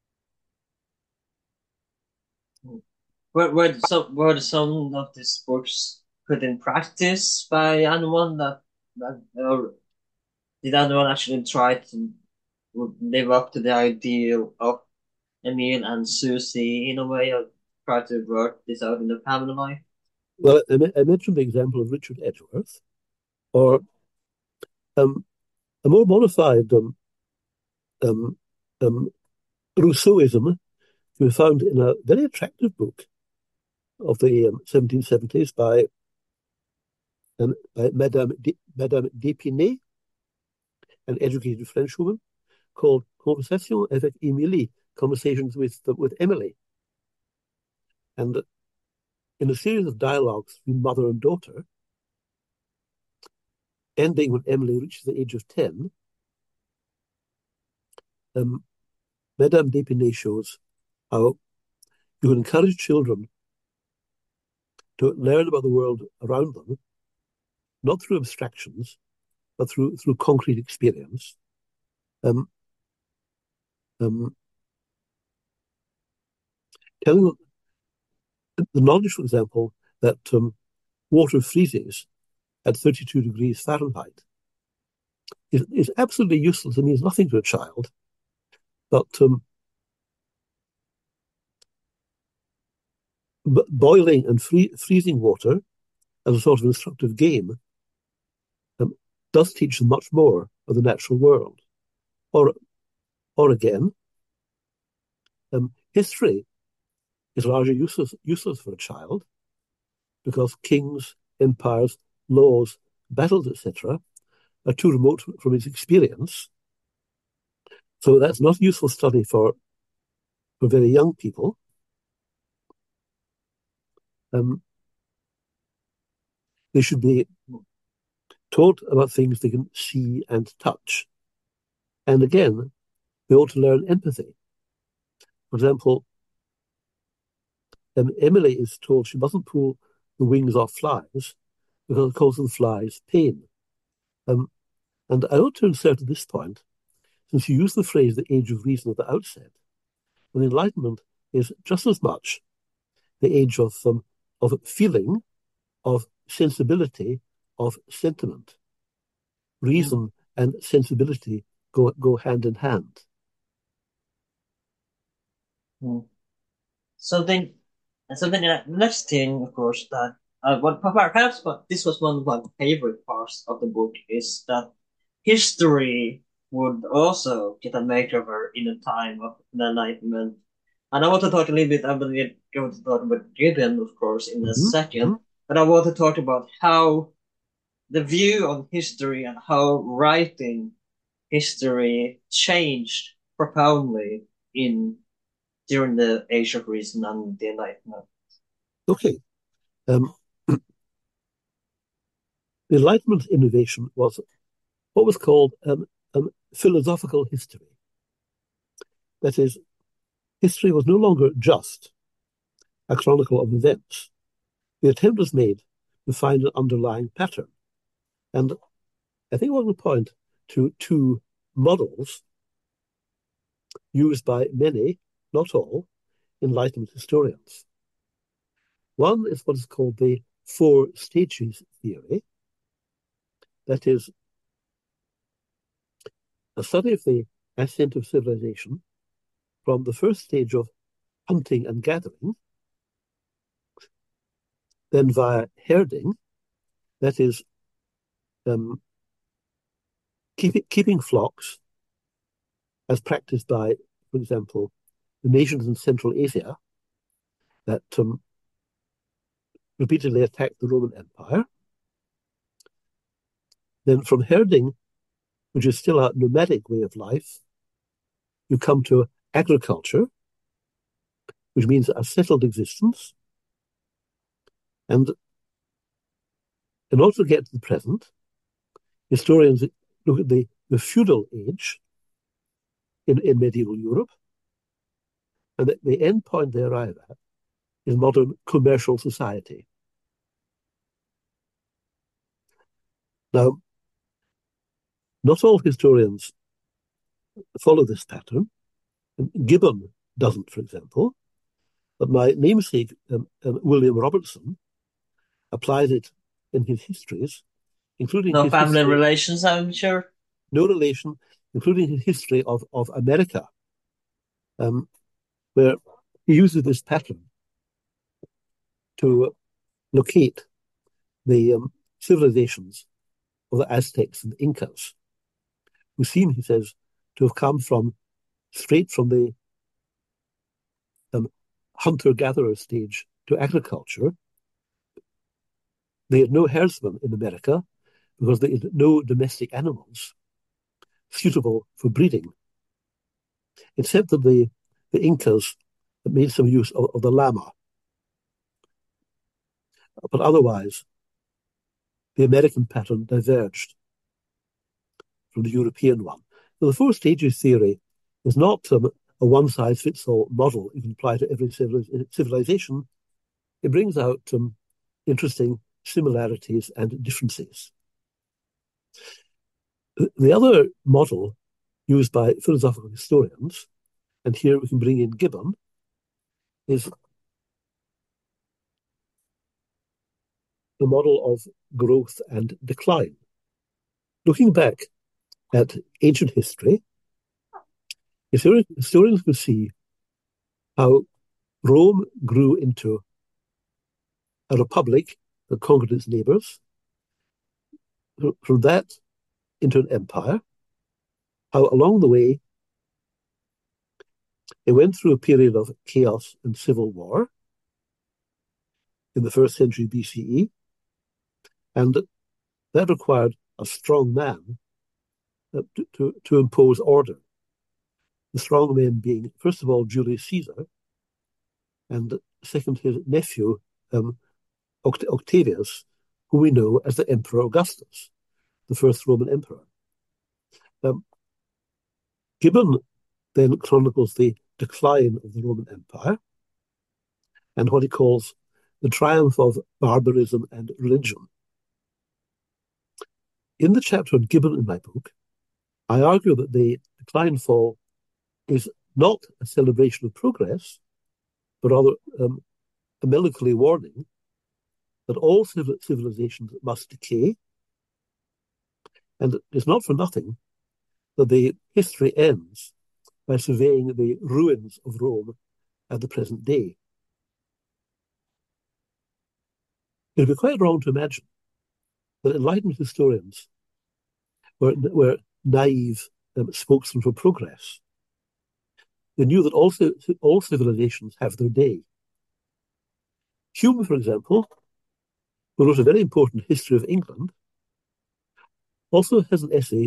Were, were, some, were some of these books put in practice by anyone that, that or did anyone actually try to live up to the ideal of Emil and Susie in a way, or try to work this out in the family life? Well, I, I mentioned the example of Richard Edgeworth, or um, a more modified um, um, um, Rousseauism we found in a very attractive book of the um, seventeen seventies by, um, by Madame, D, Madame d'Épinay, an educated Frenchwoman, called Conversation avec Émilie, Conversations with, with Emily. And in a series of dialogues between mother and daughter, ending when Emily reaches the age of ten, um, Madame d'Épinay shows how you can encourage children to learn about the world around them, not through abstractions, but through through concrete experience. Um, um, telling them the knowledge, for example, that um, water freezes at thirty-two degrees Fahrenheit is, is absolutely useless and means nothing to a child. But um, b- boiling and free- freezing water as a sort of instructive game um, does teach them much more of the natural world. Or, or again, um, history is largely useless, useless for a child because kings, empires, laws, battles, et cetera are too remote from his experience. So that's not useful study for, for very young people. Um, they should be taught about things they can see and touch. And again, they ought to learn empathy. For example, um, Emily is told she mustn't pull the wings off flies because it causes the flies pain. Um, and I ought to insert at this point, since you use the phrase the age of reason at the outset, the Enlightenment is just as much the age of, um, of feeling, of sensibility, of sentiment. Reason mm. and sensibility go, go hand in hand. Mm. Something, and something, the next thing, of course, that uh, what perhaps, but this was one of my favorite parts of the book is that history would also get a makeover in a time of the Enlightenment. And I want to talk a little bit, I'm going to talk about Gideon, of course, in a mm-hmm. second, mm-hmm. but I want to talk about how the view on history and how writing history changed profoundly in during the Age of Reason and the Enlightenment. Okay. Um, the Enlightenment innovation was what was called um, um, philosophical history. That is, history was no longer just a chronicle of events. The attempt was made to find an underlying pattern. And I think one will point to two models used by many, not all, Enlightenment historians. One is what is called the four stages theory. That is, a study of the ascent of civilization from the first stage of hunting and gathering, then via herding, that is, um, keep, keeping flocks as practiced by, for example, the nations in Central Asia that um, repeatedly attacked the Roman Empire. Then from herding, which is still a nomadic way of life, you come to agriculture, which means a settled existence. And in order to get to the present, historians look at the, the feudal age in, in medieval Europe, and the, the end point they arrive at is modern commercial society. Now, not all historians follow this pattern. And Gibbon doesn't, for example. But my namesake, um, um, William Robertson, applied it in his histories, including No his family history, relations, I'm sure. no relation, including his history of, of America, um, where he uses this pattern to locate the um, civilizations of the Aztecs and Incas, who seem, he says, to have come from straight from the um, hunter-gatherer stage to agriculture. They had no herdsmen in America because they had no domestic animals suitable for breeding, except that the, the Incas made some use of, of the llama. But otherwise, the American pattern diverged from the European one. So the four stages theory is not um, a one-size-fits-all model you can apply to every civilization. It brings out um, interesting similarities and differences. The other model used by philosophical historians, and here we can bring in Gibbon, is the model of growth and decline. Looking back at ancient history, historians can see how Rome grew into a republic that conquered its neighbors, from that into an empire, how along the way it went through a period of chaos and civil war in the first century B C E, and that required a strong man to, to, to impose order. The strong men being, first of all, Julius Caesar, and second, his nephew, um, Oct- Octavius, who we know as the Emperor Augustus, the first Roman emperor. Um, Gibbon then chronicles the decline of the Roman Empire and what he calls the triumph of barbarism and religion. In the chapter on Gibbon in my book, I argue that the decline fall is not a celebration of progress, but rather um, a melancholy warning that all civilizations must decay, and it's not for nothing that the history ends by surveying the ruins of Rome at the present day. It would be quite wrong to imagine that enlightened historians were, were naive um, spokesmen for progress. They knew that all, all civilizations have their day. Hume, for example, who wrote a very important history of England, also has an essay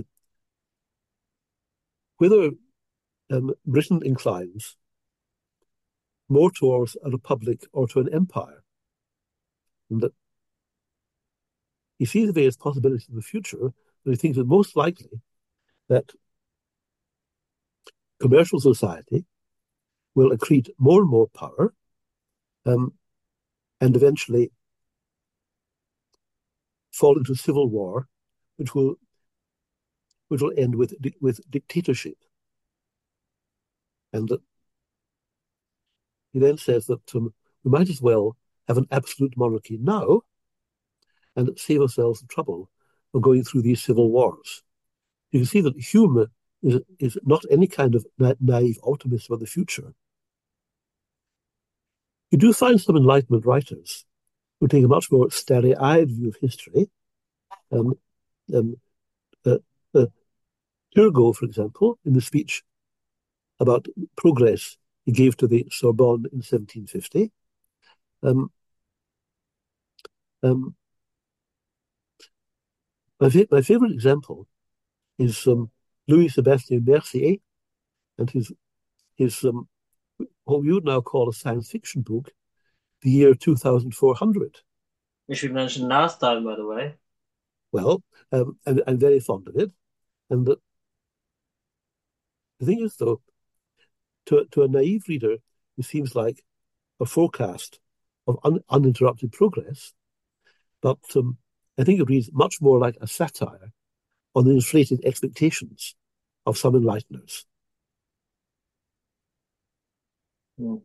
whether um, Britain inclines more towards a republic or to an empire, and that he sees the various possibilities in the future, but he thinks it most likely that commercial society will accrete more and more power, um, and eventually fall into civil war, which will which will end with with dictatorship. And that he then says that um, we might as well have an absolute monarchy now and save ourselves the trouble of going through these civil wars. You can see that Hume is, is not any kind of na- naive optimist about the future. You do find some Enlightenment writers who take a much more starry-eyed view of history. Um, um, uh, uh, Turgot, for example, in the speech about progress he gave to the Sorbonne in seventeen fifty, um, um, my, fa- my favorite example is um, Louis Sebastien Mercier and his his um, what we would now call a science fiction book, The Year two thousand four hundred. Which we mentioned last time, by the way. Well, um, I'm, I'm very fond of it. And the, the thing is, though, to, to a naive reader, it seems like a forecast of un, uninterrupted progress. But um, I think it reads much more like a satire on the inflated expectations of some enlighteners. Hmm.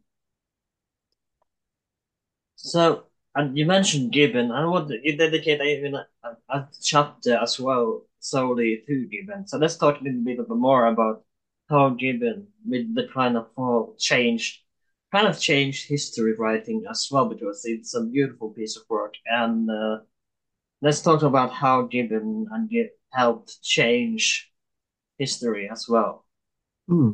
So, and you mentioned Gibbon. I want you dedicate even a, a, a chapter as well solely to Gibbon. So let's talk a little bit more about how Gibbon, with the kind of fall, changed, kind of changed history writing as well, because it's a beautiful piece of work. And uh, let's talk about how Gibbon and Gib helped change history as well. Hmm.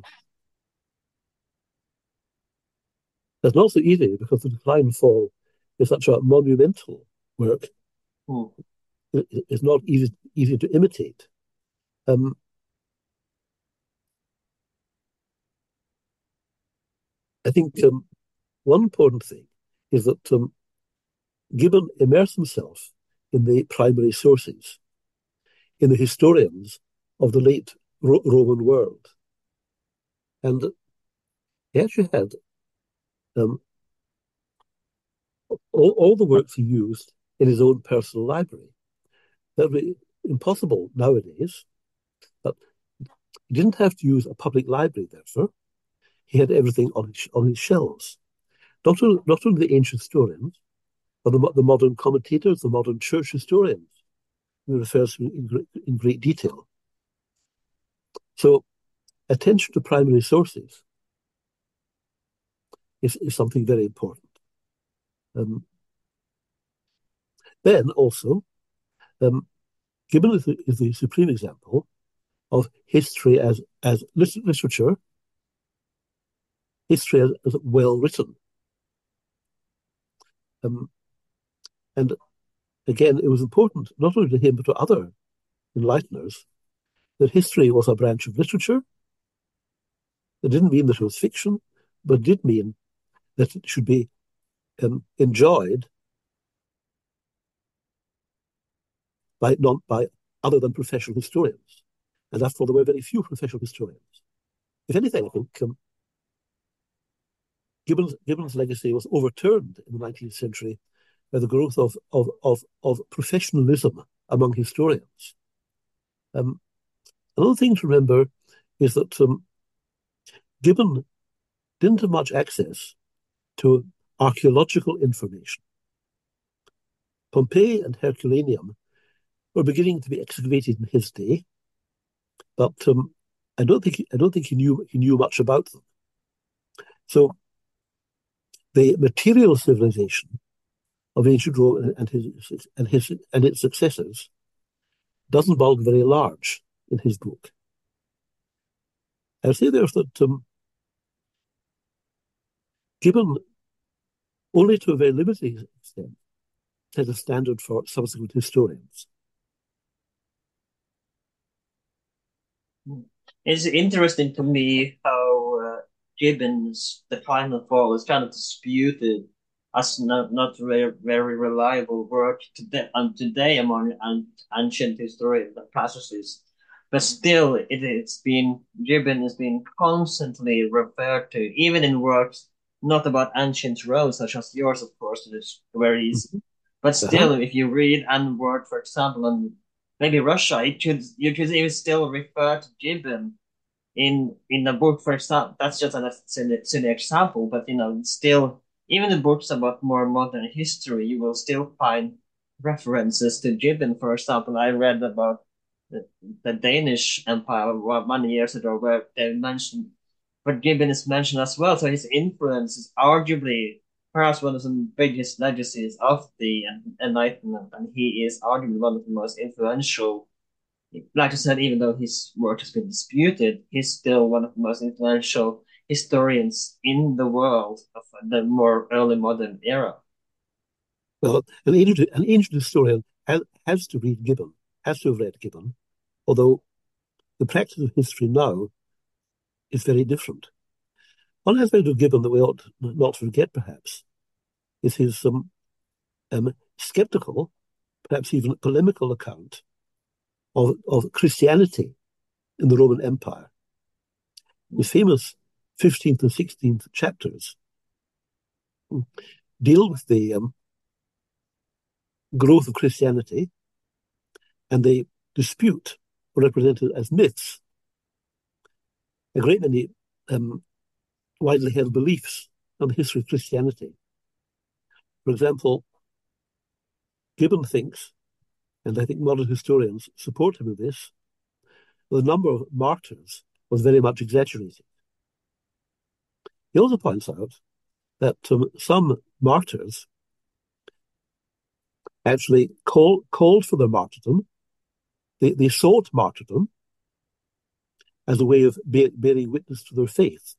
That's not so easy because the Decline and Fall is such a monumental work. Hmm. It, it's not easy easy to imitate. Um, I think um, one important thing is that um, Gibbon immersed himself in the primary sources, in the historians of the late Ro- Roman world. And he actually had um, all, all the works he used in his own personal library. That would be impossible nowadays. But he didn't have to use a public library, therefore. He had everything on his, on his shelves. Not, only, not only the ancient historians, but the, the modern commentators, the modern church historians, he refers to in, in great detail. So attention to primary sources is, is something very important. Um, then also, um, Gibbon is the, is the supreme example of history as, as literature, history as, as well written. Um, and again, it was important not only to him but to other enlighteners that history was a branch of literature. That didn't mean that it was fiction, but did mean that it should be um, enjoyed by non by other than professional historians. And after all, there were very few professional historians. If anything, I think um, Gibbon's, Gibbon's legacy was overturned in the nineteenth century by the growth of, of, of, of professionalism among historians. Um, another thing to remember is that um, Gibbon didn't have much access to archaeological information. Pompeii and Herculaneum were beginning to be excavated in his day, but um, I don't think he, I don't think he knew he knew much about them. So the material civilization of ancient Rome and his and his and its successors doesn't bulk very large in his book. I would say therefore that um, Gibbon, only to a very limited extent, set a standard for subsequent historians. It's interesting to me how uh, Gibbon's The Final Fall is kind of disputed as not, not very, very reliable work today, um, today among an, ancient historians and classicists. But still, it, it's been, Gibbon has been constantly referred to, even in works not about ancient Rome, such as yours, of course, it is very easy. Mm-hmm. But still, uh-huh. If you read an word, for example, on maybe Russia, it could, you could even still refer to Gibbon in in the book, for example. That's just a silly, silly example, but you know, still, even in books about more modern history, you will still find references to Gibbon. For example, I read about the, the Danish Empire many years ago, where they mentioned, but Gibbon is mentioned as well. So his influence is arguably perhaps one of the biggest legacies of the Enlightenment, and he is arguably one of the most influential. Like I said, even though his work has been disputed, he's still one of the most influential historians in the world of the more early modern era. Well, an ancient, an ancient historian has, has to read Gibbon, has to have read Gibbon, although the practice of history now is very different. One aspect of Gibbon that we ought not to forget, perhaps, is his um, um, skeptical, perhaps even polemical account of, of Christianity in the Roman Empire. The famous fifteenth and sixteenth chapters deal with the um, growth of Christianity, and they dispute, or represented as myths, a great many um, widely held beliefs on the history of Christianity. For example, Gibbon thinks, and I think modern historians support him in this, the number of martyrs was very much exaggerated. He also points out that um, some martyrs actually call, called for their martyrdom. They, they sought martyrdom as a way of be, bearing witness to their faith.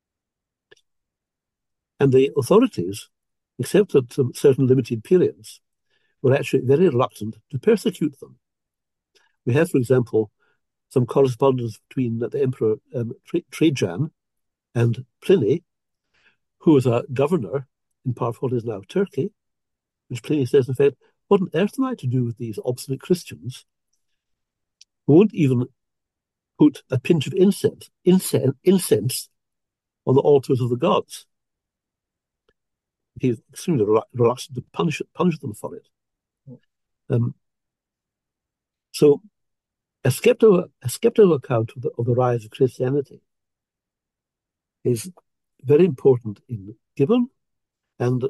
And the authorities, except at um, certain limited periods, were actually very reluctant to persecute them. We have, for example, some correspondence between the Emperor um, Trajan and Pliny, who was a governor in part of what is now Turkey, which Pliny says, in fact, what on earth am I to do with these obstinate Christians who won't even put a pinch of incense, incense, incense on the altars of the gods? He's extremely reluctant to punish, punish them for it. Um, so a skeptical, a skeptical account of the, of the rise of Christianity is very important in Gibbon, and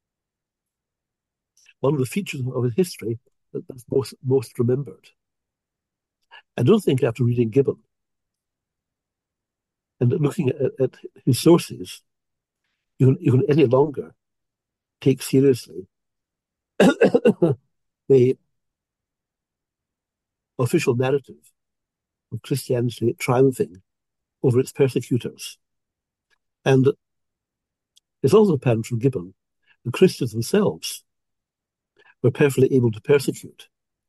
one of the features of his history that's most, most remembered. I don't think after reading Gibbon and looking at, at his sources, you can, you can any longer take seriously the official narrative of Christianity triumphing over its persecutors. And it's also apparent from Gibbon that Christians themselves were perfectly able to persecute.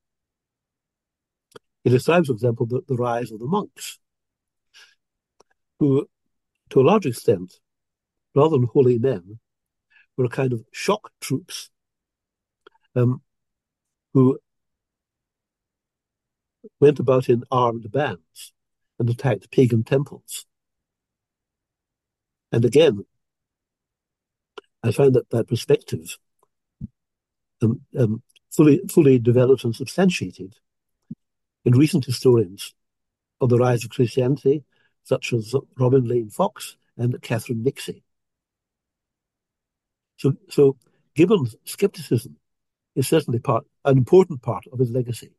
He describes, for example, the, the rise of the monks, who, to a large extent, rather than holy men, were a kind of shock troops um, who went about in armed bands and attacked pagan temples. And again, I find that that perspective um, um, fully, fully developed and substantiated in recent historians of the rise of Christianity, such as Robin Lane Fox and Catherine Nixie. So, so Gibbon's skepticism is certainly part, an important part of his legacy.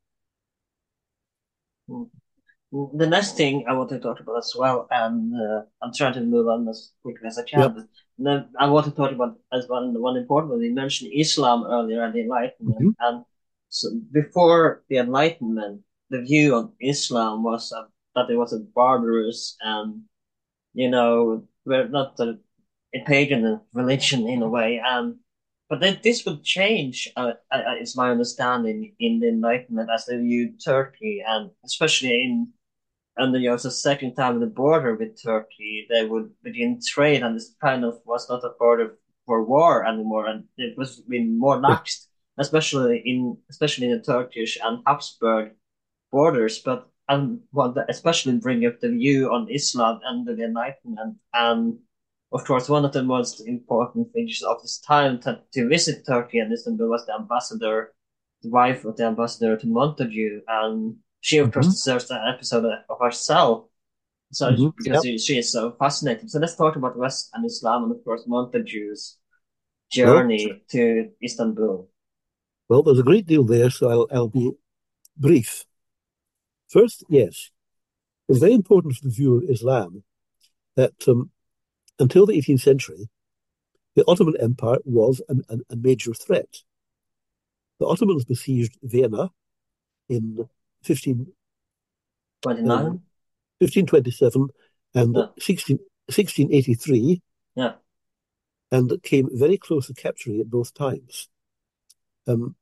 The next thing I want to talk about as well, and uh, I'm trying to move on as quickly as I can, Yep. but then I want to talk about as one one important one. We mentioned Islam earlier and the Enlightenment, Mhm. and so before the Enlightenment, the view on Islam was uh, that it was a barbarous and you know we're not a, a pagan religion in a way, and but then this would change. Uh, uh, is my understanding in the Enlightenment as they viewed Turkey, and especially in and then, you know, the second time the border with Turkey, they would begin trade, and this kind of was not a border for war anymore, and it was been more Yeah. laxed, especially in especially in the Turkish and Habsburg borders. But and want to especially bring up the view on Islam and the Enlightenment, and of course, one of the most important things of this time to, to visit Turkey and Istanbul was the ambassador, the wife of the ambassador to Montague, and she, of course, Mhm. deserves an episode of herself. So Mhm. because Yep. she, she is so fascinating. So let's talk about West and Islam, and of course Montague's Well, journey to Istanbul. well, there's a great deal there, so I'll, I'll be brief. First, yes, it's very important for the view of Islam that um, until the eighteenth century, the Ottoman Empire was a, a, a major threat. The Ottomans besieged Vienna in fifteen, Twenty-nine. um, fifteen twenty-seven and Yeah. sixteen, sixteen eighty-three, Yeah. and came very close to capturing it both times. Um,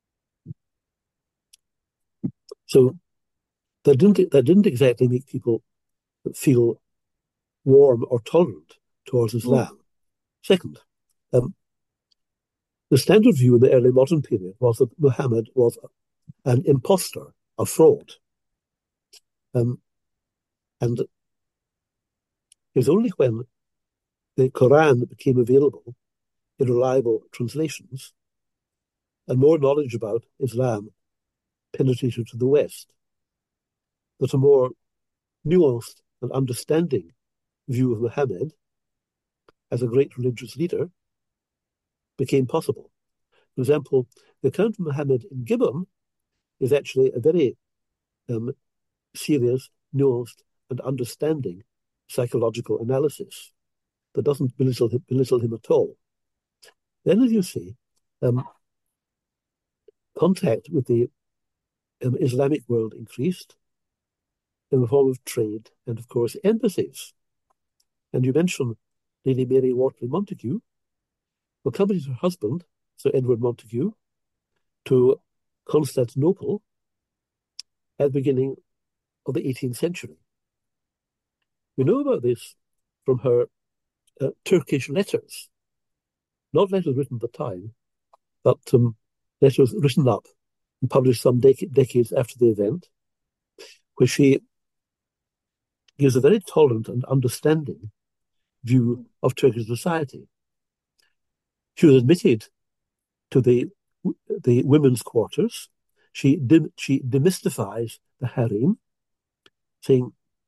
so that didn't that didn't exactly make people feel warm or tolerant towards Islam. Second, um, the standard view in the early modern period was that Muhammad was an impostor, a fraud. Um, and it was only when the Quran became available in reliable translations and more knowledge about Islam penetrated to the West that a more nuanced and understanding view of Muhammad as a great religious leader became possible. For example, the account of Muhammad in Gibbon is actually a very um, serious, nuanced, and understanding psychological analysis that doesn't belittle him, belittle him at all. Then, as you see, um, contact with the um, Islamic world increased in the form of trade and, of course, embassies. And you mentioned Lady Mary Wortley Montagu, who accompanied her husband, Sir Edward Montagu, to Constantinople at the beginning of the eighteenth century. We know about this from her uh, Turkish letters, not letters written at the time, but um, letters written up and published some dec- decades after the event, where she gives a very tolerant and understanding view of Turkish society. She was admitted to the the women's quarters. She dim, she demystifies the harem, saying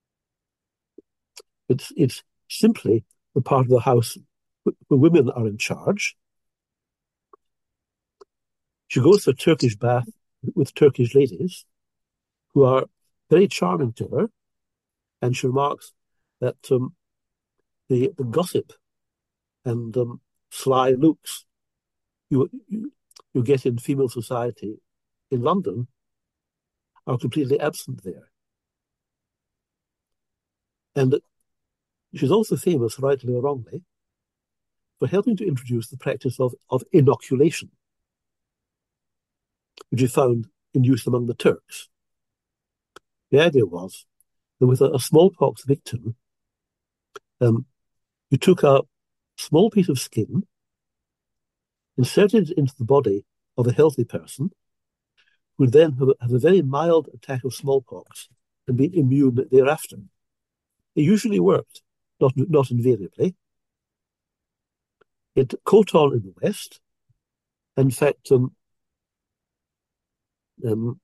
it's it's simply the part of the house where women are in charge. She goes to a Turkish bath with Turkish ladies who are very charming to her, and she remarks that um, the the gossip and um, sly looks you, you you get in female society in London are completely absent there. And she's also famous, rightly or wrongly, for helping to introduce the practice of, of inoculation, which is found in use among the Turks. The idea was that with a, a smallpox victim, um, you took a small piece of skin, inserted it into the body of a healthy person, who would then have a, have a very mild attack of smallpox and be immune thereafter. It usually worked, not, not invariably. It caught on in the West. In fact, um, um,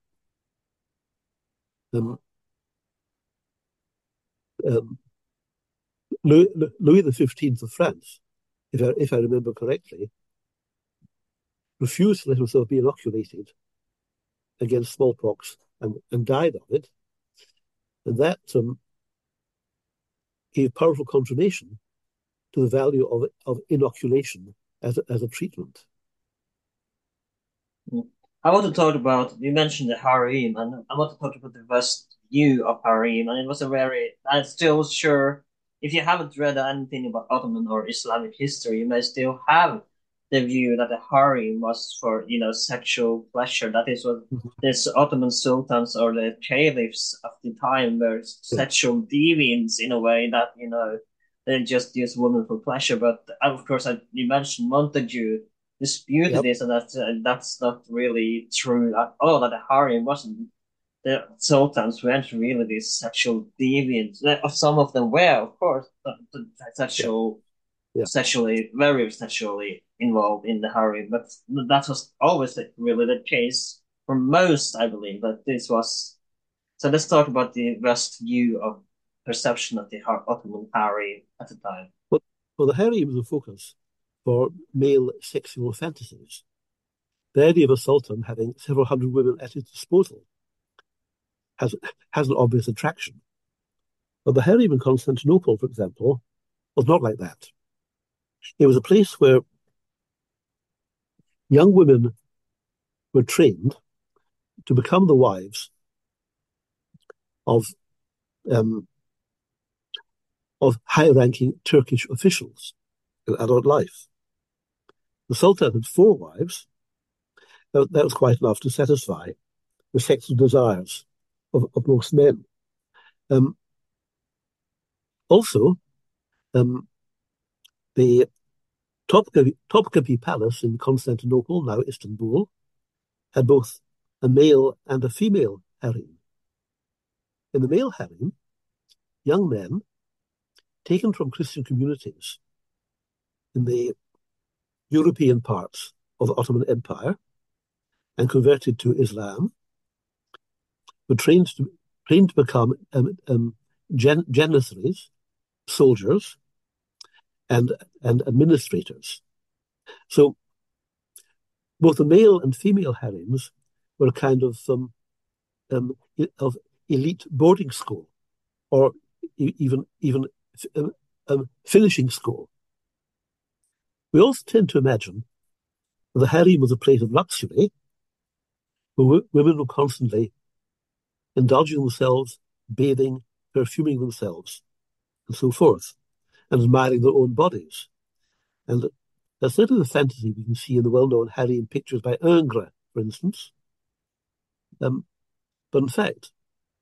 um, um, Louis, Louis the Fifteenth of France, if I, if I remember correctly, refused to let himself be inoculated against smallpox and, and died of it. And that um, gave powerful confirmation to the value of, of inoculation as a, as a treatment. I want to talk about, you mentioned the harem, and I want to talk about the West view of harem, and it was a very, I'm still sure, if you haven't read anything about Ottoman or Islamic history, you may still have the view that the harem was for, you know, sexual pleasure. That is what mm-hmm. these Ottoman sultans or the caliphs of the time were yeah. sexual deviants in a way that, you know, they just use women for pleasure. But of course, I, you mentioned Montagu disputed yep. this, and that's, uh, that's not really true at all, that the harem wasn't. The sultans weren't really these sexual deviants. Some of them were, of course, but, but sexual, yeah. Yeah. sexually, very sexually involved in the harem. But that was always really the case for most, I believe. But this was. So let's talk about the West view of perception of the Ottoman harem at the time. Well, well the harem was a focus for male sexual fantasies. The idea of a sultan having several hundred women at his disposal has, has an obvious attraction. But the harem in Constantinople, for example, was not like that. It was a place where young women were trained to become the wives of, um, of high-ranking Turkish officials in adult life. The Sultan had four wives. That was quite enough to satisfy the sexual desires of, of most men. Um, also, um, the Topkapi, Topkapi Palace in Constantinople, now Istanbul, had both a male and a female harem. In the male harem, young men taken from Christian communities in the European parts of the Ottoman Empire and converted to Islam were trained to, trained to become um, um, gen janissaries, soldiers, and and administrators. So both the male and female harems were kind of um, um, of elite boarding school, or e even even um, um, finishing school. We also tend to imagine the harem was a place of luxury, where women were constantly indulging themselves, bathing, perfuming themselves, and so forth, and admiring their own bodies. And that's certainly the fantasy we can see in the well-known harem pictures by Ingres, for instance. Um, but in fact,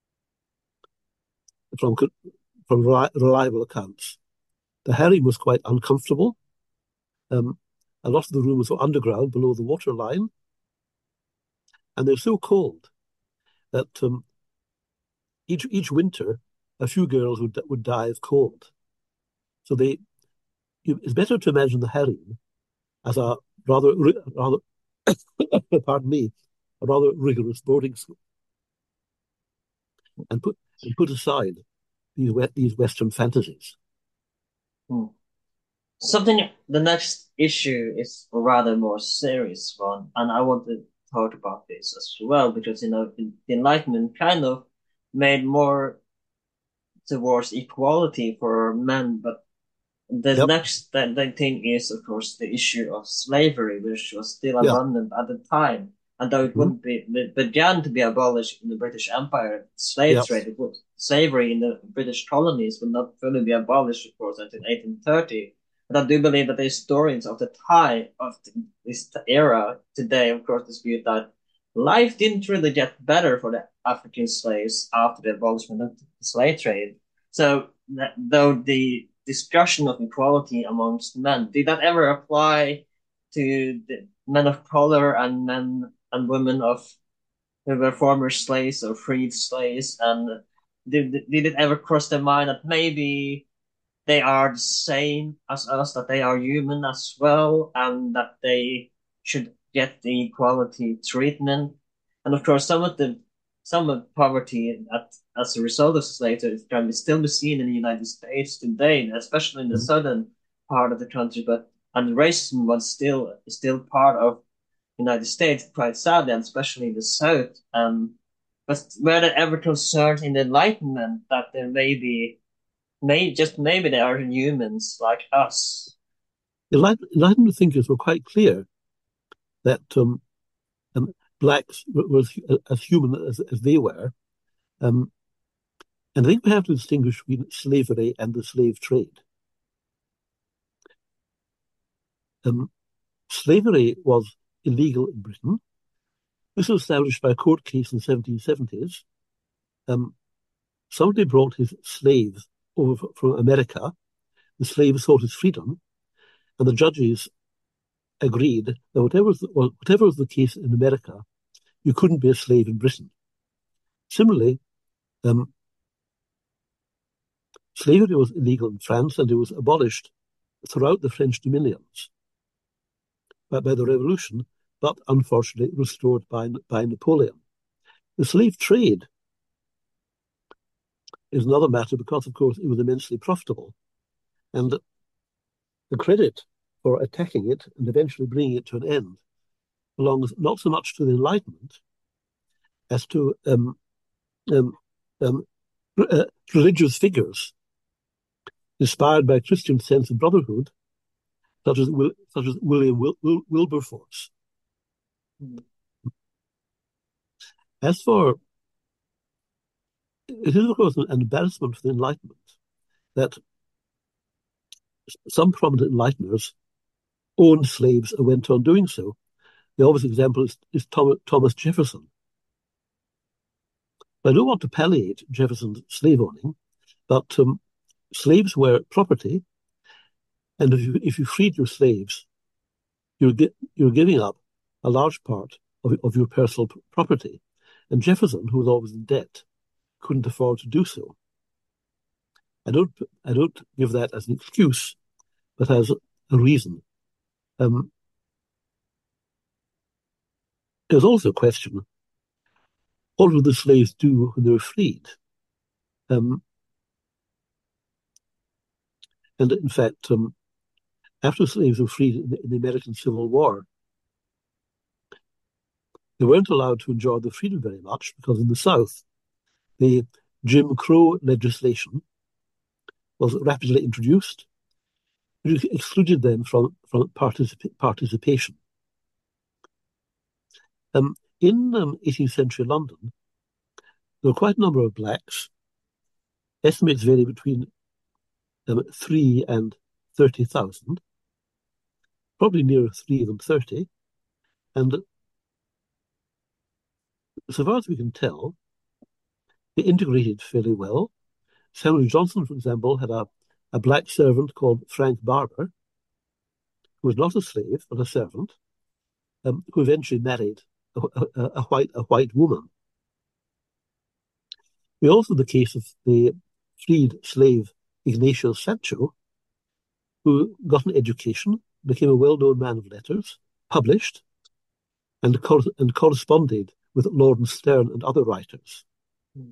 from, from reliable accounts, the harem was quite uncomfortable. Um, a lot of the rooms were underground, below the waterline, and they're so cold that um, each each winter, a few girls would would die of cold. So they, it's better to imagine the harem as a rather rather pardon me, a rather rigorous boarding school, and put and put aside these these Western fantasies. Hmm. Something. The next issue is a rather more serious one, and I want to talk about this as well because you know the Enlightenment kind of made more towards equality for men, but the Yep. next the, the thing is, of course, the issue of slavery, which was still Yeah. abundant at the time. And though it Mm-hmm. wouldn't be it began to be abolished in the British Empire, slave Yes. trade, it would, slavery in the British colonies would not fully be abolished, of course, until eighteen thirty. But I do believe that the historians of the time of the, this era today, of course, dispute that life didn't really get better for the African slaves after the abolishment of the slave trade. So, that, though the discussion of equality amongst men, did that ever apply to the men of color and men and women of who were former slaves or freed slaves? And did, did it ever cross their mind that maybe they are the same as us, that they are human as well, and that they should get the equality treatment? And of course, some of the some of poverty at, as a result of slavery can be still be seen in the United States today, especially in the Mm-hmm. southern part of the country. But and racism was still still part of the United States, quite sadly, and especially in the South. Um, but were there ever concerns in the Enlightenment that there may be May just maybe they are humans like us? Enlightenment thinkers were quite clear that um, um, blacks were, were as human as, as they were. Um, and I think we have to distinguish between slavery and the slave trade. Um, slavery was illegal in Britain. This was established by a court case in the seventeen seventies. Um, somebody brought his slaves over from America. The slaves sought his freedom, and the judges agreed that whatever was the, well, whatever was the case in America, you couldn't be a slave in Britain. Similarly, um, slavery was illegal in France, and it was abolished throughout the French dominions by, by the Revolution, but unfortunately restored by, by Napoleon. The slave trade is another matter because, of course, it was immensely profitable. And the credit for attacking it and eventually bringing it to an end belongs not so much to the Enlightenment as to um, um, um, uh, religious figures inspired by a Christian sense of brotherhood, such as such as William Wil Wil Wilberforce. Mm. As for it is, of course, an embarrassment for the Enlightenment that some prominent Enlighteners owned slaves and went on doing so. The obvious example is, is Thomas, Thomas Jefferson. I don't want to palliate Jefferson's slave owning, but um, slaves were property, and if you, if you freed your slaves, you're, you're giving up a large part of, of your personal property. And Jefferson, who was always in debt, couldn't afford to do so. I don't, I don't give that as an excuse, but as a reason. Um, there's also a question, what would the slaves do when they were freed? Um, And in fact, um, after slaves were freed in the, in the American Civil War, they weren't allowed to enjoy the freedom very much because in the South, the Jim Crow legislation was rapidly introduced, which excluded them from, from particip- participation. Um, in um, eighteenth century London, there were quite a number of blacks. Estimates vary between um, three and thirty thousand, probably nearer three than thirty. And so far as we can tell, they integrated fairly well. Samuel Johnson, for example, had a, a black servant called Frank Barber, who was not a slave, but a servant, um, who eventually married a, a, a, white, a white woman. We also have the case of the freed slave Ignacio Sancho, who got an education, became a well-known man of letters, published, and, cor- and corresponded with Lawrence Sterne and other writers. Mm.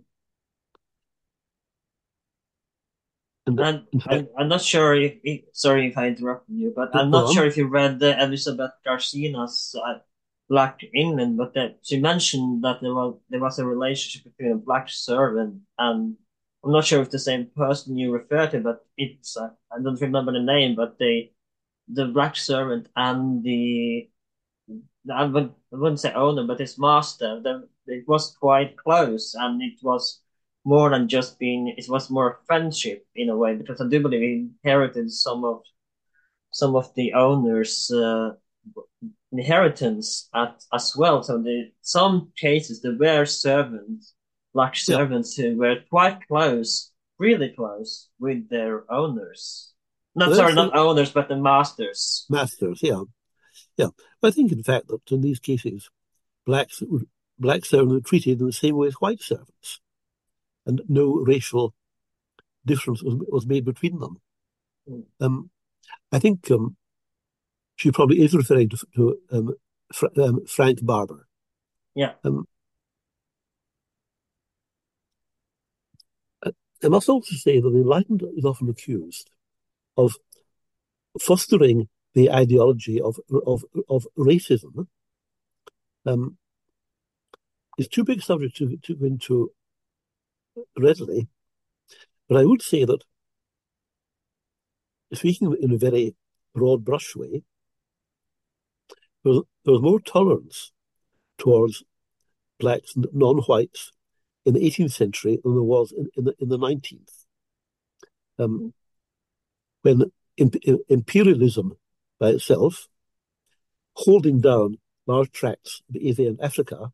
And And in fact, I'm, I'm not sure if, if sorry if I interrupted you, but go I'm not on. sure if you read uh, Elizabeth Garcia's uh, Black England, but that she mentioned that there was there was a relationship between a black servant and I'm not sure if the same person you refer to, but it's uh, I don't remember the name, but the the black servant and the I wouldn't, I wouldn't say owner, but his master. The, it was quite close, and it was more than just being. It was more friendship in a way because I do believe he inherited some of some of the owner's uh, inheritance at as well. So the some cases there were servants, black Yeah, servants who were quite close, really close with their owners. Not well, sorry, that's the not owners, but the masters. masters. Yeah, yeah. I think, in fact, that in these cases, blacks black servants were treated in the same way as white servants, and no racial difference was, was made between them. Mm. Um, I think um, she probably is referring to, to um, Fra- um, Frank Barber. Yeah. Um, I I must also say that the Enlightenment is often accused of fostering the ideology of of of racism. Um, it's too big a subject to, to go into readily, but I would say that, speaking in a very broad brush way, there was, there was more tolerance towards blacks and non-whites in the eighteenth century than there was in, in the in the nineteenth, um, when imp- imperialism by itself, holding down large tracts of Asia and Africa,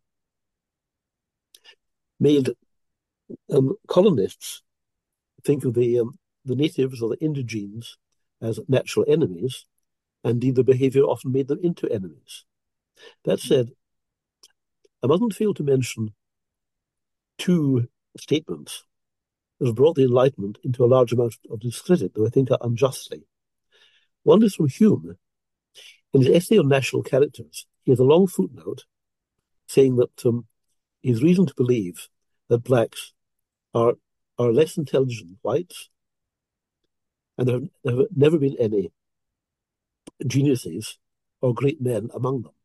made um, colonists think of the um, the natives or the indigenes as natural enemies, and indeed the behavior often made them into enemies. That said, I mustn't fail to mention two statements that have brought the Enlightenment into a large amount of discredit, though I think are unjustly. One is from Hume. In his essay on national characters, he has a long footnote saying that um, he has reason to believe that blacks are are less intelligent than whites, and there have, there have never been any geniuses or great men among them.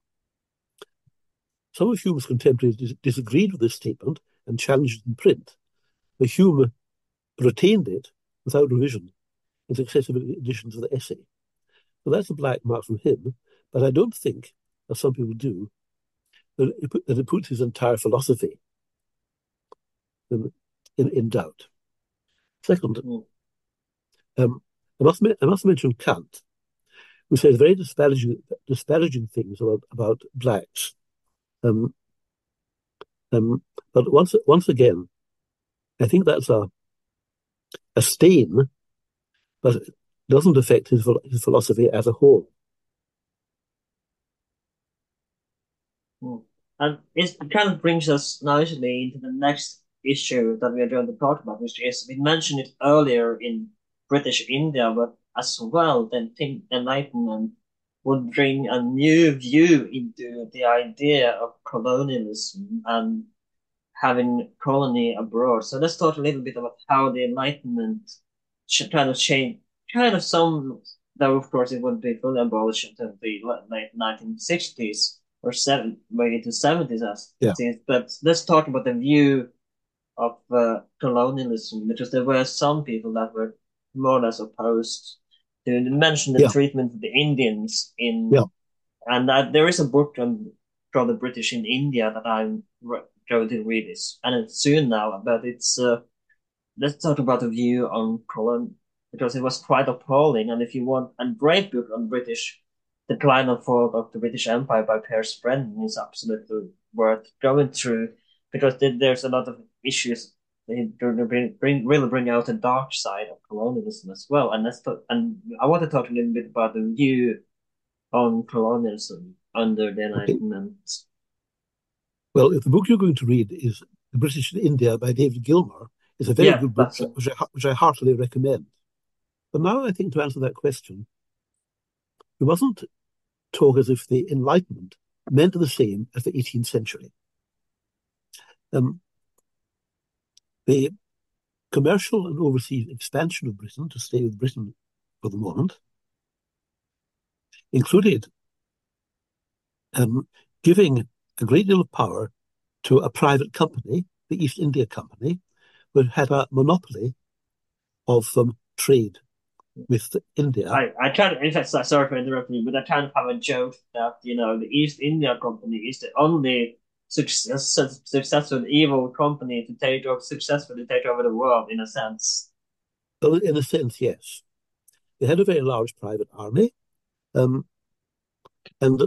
Some of Hume's contemporaries dis- disagreed with this statement and challenged it in print, but Hume retained it without revision in successive editions of the essay. So that's a black mark from him, but I don't think, as some people do, that it, put, that it puts his entire philosophy in, in, in doubt. Second, Mm. um, I must I must mention Kant, who says very disparaging disparaging things about about blacks. Um, um, but once once again, I think that's a a stain, but it doesn't affect his his philosophy as a whole. Mm. And it kind of brings us nicely into the next issue that we are going to talk about, which is we mentioned it earlier in British India, but as well, then think Enlightenment would bring a new view into the idea of colonialism and having colony abroad. So let's talk a little bit about how the Enlightenment should kind of change kind of some, though of course it wouldn't be fully abolished until the late nineteen sixties or seven, maybe to seventies as Yeah. it is. But let's talk about the view of uh, colonialism, because there were some people that were more or less opposed to mention the Yeah. treatment of the Indians in, Yeah. and that there is a book on from the British in India that I'm re- going to read this, and it's soon now, but it's uh, let's talk about the view on colon because it was quite appalling. And if you want a great book on British decline and fall of the British Empire by Piers Brennan is absolutely worth going through because there's a lot of issues. They bring, bring really bring out the dark side of colonialism as well. And let's talk, and I want to talk a little bit about the view on colonialism under the Okay. Enlightenment. Well, if the book you're going to read is The British in India by David Gilmour, it's a very Yeah, good book, that's it. which I, which I heartily recommend. But now I think to answer that question, we mustn't talk as if the Enlightenment meant the same as the eighteenth century. Um, the commercial and overseas expansion of Britain, to stay with Britain for the moment, included um, giving a great deal of power to a private company, the East India Company, which had a monopoly of um, trade with India. I, I kind of, in fact, sorry for interrupting you, but I kind of have a joke that, you know, the East India Company is the only success, successful evil company to take over, successfully take over the world, in a sense. Well, in a sense, yes. They had a very large private army, um, and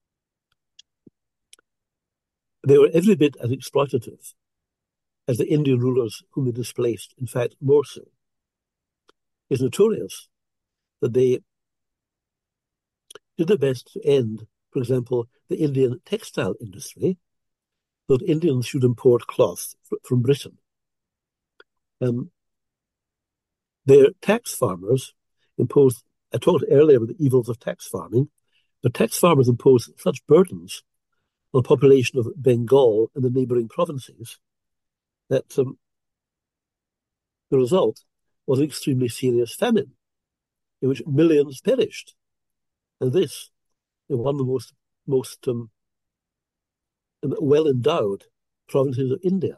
they were every bit as exploitative as the Indian rulers whom they displaced, in fact, more so. It's notorious that they did their best to end, for example, the Indian textile industry, so that Indians should import cloth fr- from Britain. Um, their tax farmers imposed, I talked earlier about the evils of tax farming, but tax farmers imposed such burdens on the population of Bengal and the neighboring provinces that um, the result was an extremely serious famine in which millions perished. And this in one of the most, most um, well-endowed provinces of India.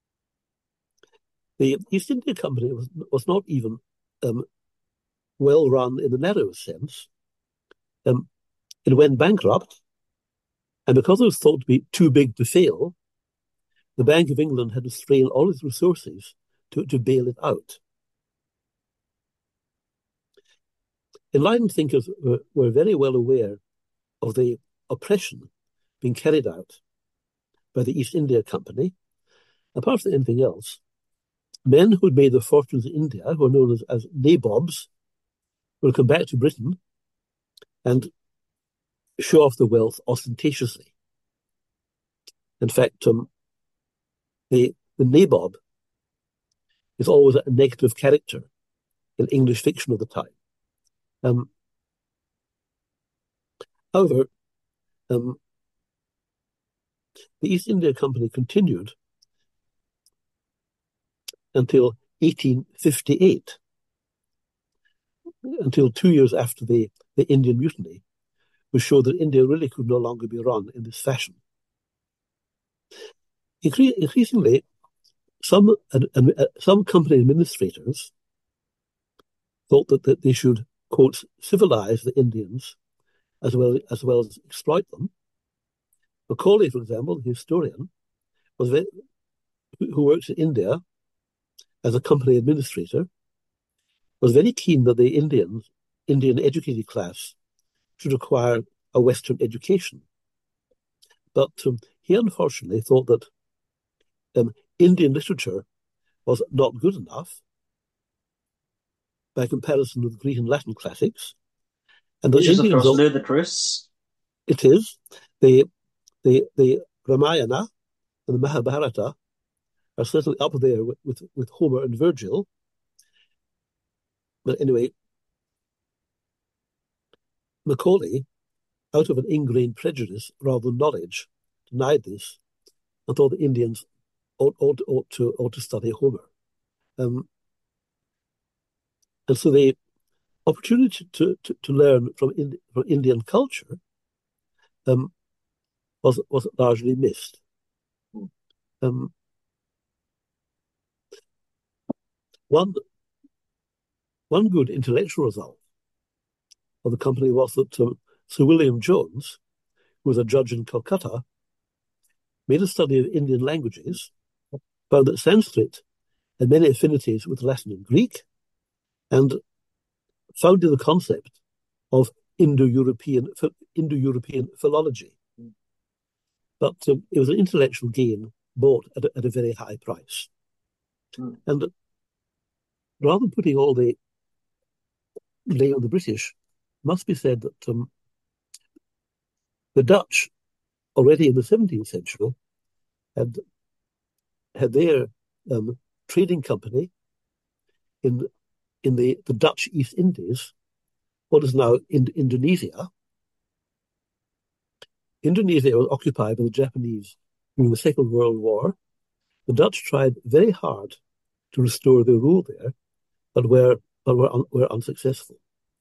The East India Company was, was not even um, well run in the narrowest sense. Um, it went bankrupt, and because it was thought to be too big to fail, the Bank of England had to strain all its resources to, to bail it out. Enlightened thinkers were, were very well aware of the oppression being carried out by the East India Company. Apart from anything else, men who had made their fortunes in India, who are known as, as nabobs, will come back to Britain and show off the wealth ostentatiously. In fact, um, the, the nabob is always a negative character in English fiction of the time. Um, however, um, the East India Company continued until eighteen fifty-eight, until two years after the, the Indian Mutiny, which showed that India really could no longer be run in this fashion. Incre- increasingly, some uh, uh, some company administrators thought that, that they should, quote, civilize the Indians as well as well as exploit them. Macaulay, for example, the historian, was very, who works in India as a company administrator, was very keen that the Indians, Indian educated class, should acquire a Western education. But um, he unfortunately thought that um, Indian literature was not good enough by comparison with Greek and Latin classics, and the Which is, of Indians, course, ludicrous. it is, the, the, the Ramayana and the Mahabharata are certainly up there with, with, with Homer and Virgil. But anyway, Macaulay, out of an ingrained prejudice rather than knowledge, denied this and thought the Indians ought, ought, ought, to, ought to study Homer. Um, and so they, opportunity to, to, to learn from, Indi from Indian culture um, was, was largely missed. Um, one, one good intellectual result of the company was that um, Sir William Jones, who was a judge in Calcutta, made a study of Indian languages, found that Sanskrit had many affinities with Latin and Greek, and founded the concept of Indo-European Indo-European philology. But um, it was an intellectual gain bought at a, at a very high price. Mm. And rather than putting all the blame on the British, it must be said that um, the Dutch, already in the seventeenth century, had had their um, trading company in in the, the Dutch East Indies, what is now in Indonesia. Indonesia was occupied by the Japanese during the Second World War. The Dutch tried very hard to restore their rule there, but were but were, un, were unsuccessful.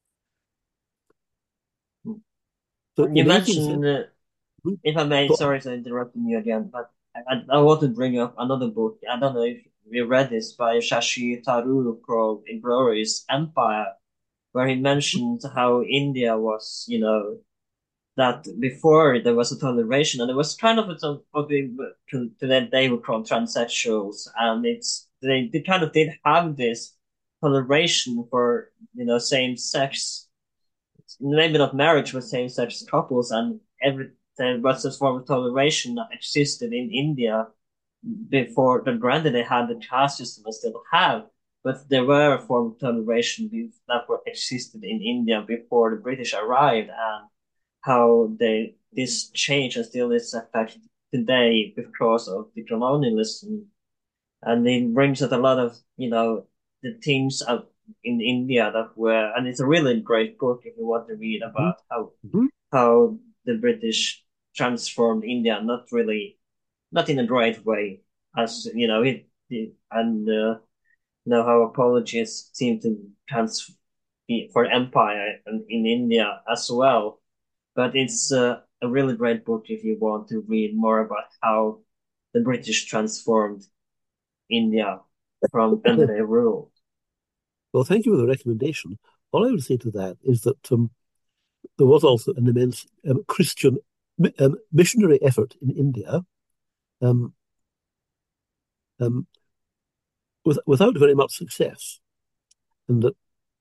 So you mentioned, uh, if I may, sorry for interrupting you again, but I, I want to bring up another book. I don't know if you read this by Shashi Tharoor called Inglorious Empire, where he mentioned how India was, you know, that before there was a toleration, and it was kind of a, what we today they would call transsexuals, and it's they, they kind of did have this toleration for, you know, same sex, maybe not marriage, but same sex couples, and every there was this form of toleration that existed in India before. That granted, they had the caste system and still have, but there were a form of toleration that were existed in India before the British arrived, and how they this change and still is affected today because of the colonialism. And it brings out a lot of, you know, the things of in India that were, and it's a really great book if you want to read about how mm-hmm. how the British transformed India, not really, not in a great way, as you know it, it and uh, you know how apologies seem to trans for empire in, in India as well. But it's uh, a really great book if you want to read more about how the British transformed India from under their rule. Well, thank you for the recommendation. All I would say to that is that um, there was also an immense um, Christian um, missionary effort in India, um, um, with, without very much success, and that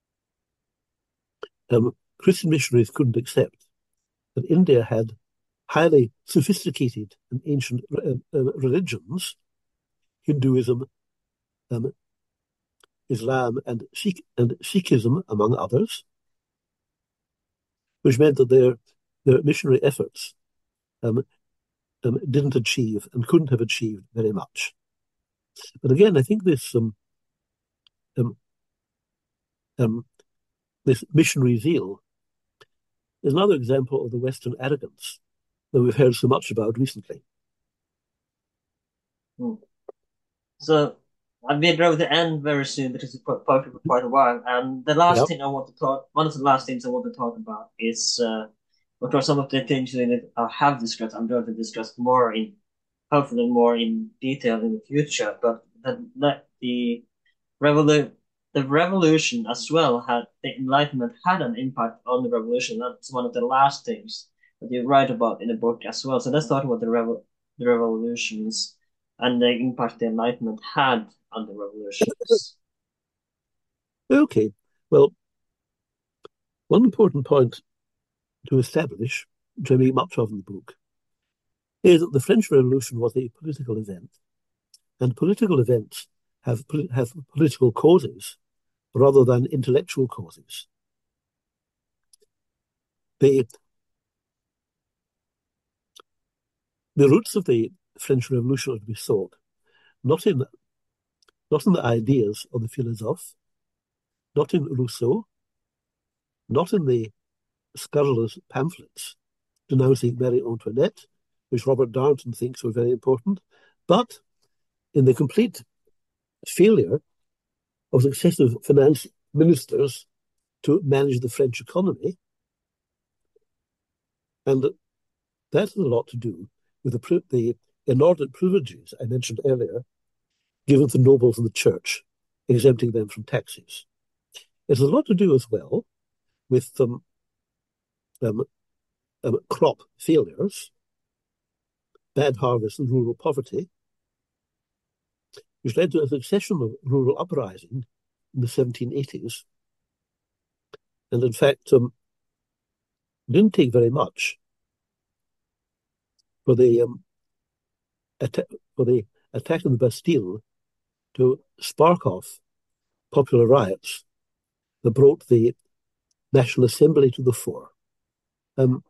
um, Christian missionaries couldn't accept that India had highly sophisticated and ancient uh, uh, religions, Hinduism, um, Islam, and Sikh and Sikhism, among others, which meant that their their missionary efforts um, um, didn't achieve and couldn't have achieved very much. But again, I think this um, um, um, this missionary zeal is another example of the Western arrogance that we've heard so much about recently. Hmm. So I'll be able to end very soon because it's spoken for quite a while. And the last yep. thing I want to talk, one of the last things I want to talk about is, uh, what are some of the things that I have discussed. I'm going to discuss more in, hopefully more in detail in the future. But the the, the revolution. The revolution as well had, the Enlightenment had an impact on the revolution. That's one of the last things that you write about in the book as well. So let's talk about the, revo the revolutions and the impact the Enlightenment had on the revolutions. Okay. Well, one important point to establish, which I make much of in the book, is that the French Revolution was a political event, and political events have, have political causes rather than intellectual causes. The, the roots of the French Revolution are to be sought not in, not in the ideas of the philosophes, not in Rousseau, not in the scurrilous pamphlets denouncing Marie Antoinette, which Robert Darnton thinks were very important, but in the complete failure of successive finance ministers to manage the French economy. And that has a lot to do with the, the inordinate privileges I mentioned earlier given to nobles of the church, exempting them from taxes. It has a lot to do as well with um, um, um, crop failures, bad harvests, and rural poverty, which led to a succession of rural uprisings in the seventeen eighties. And in fact, um, it didn't take very much for the um, atta- for the attack on the Bastille to spark off popular riots that brought the National Assembly to the fore. Um,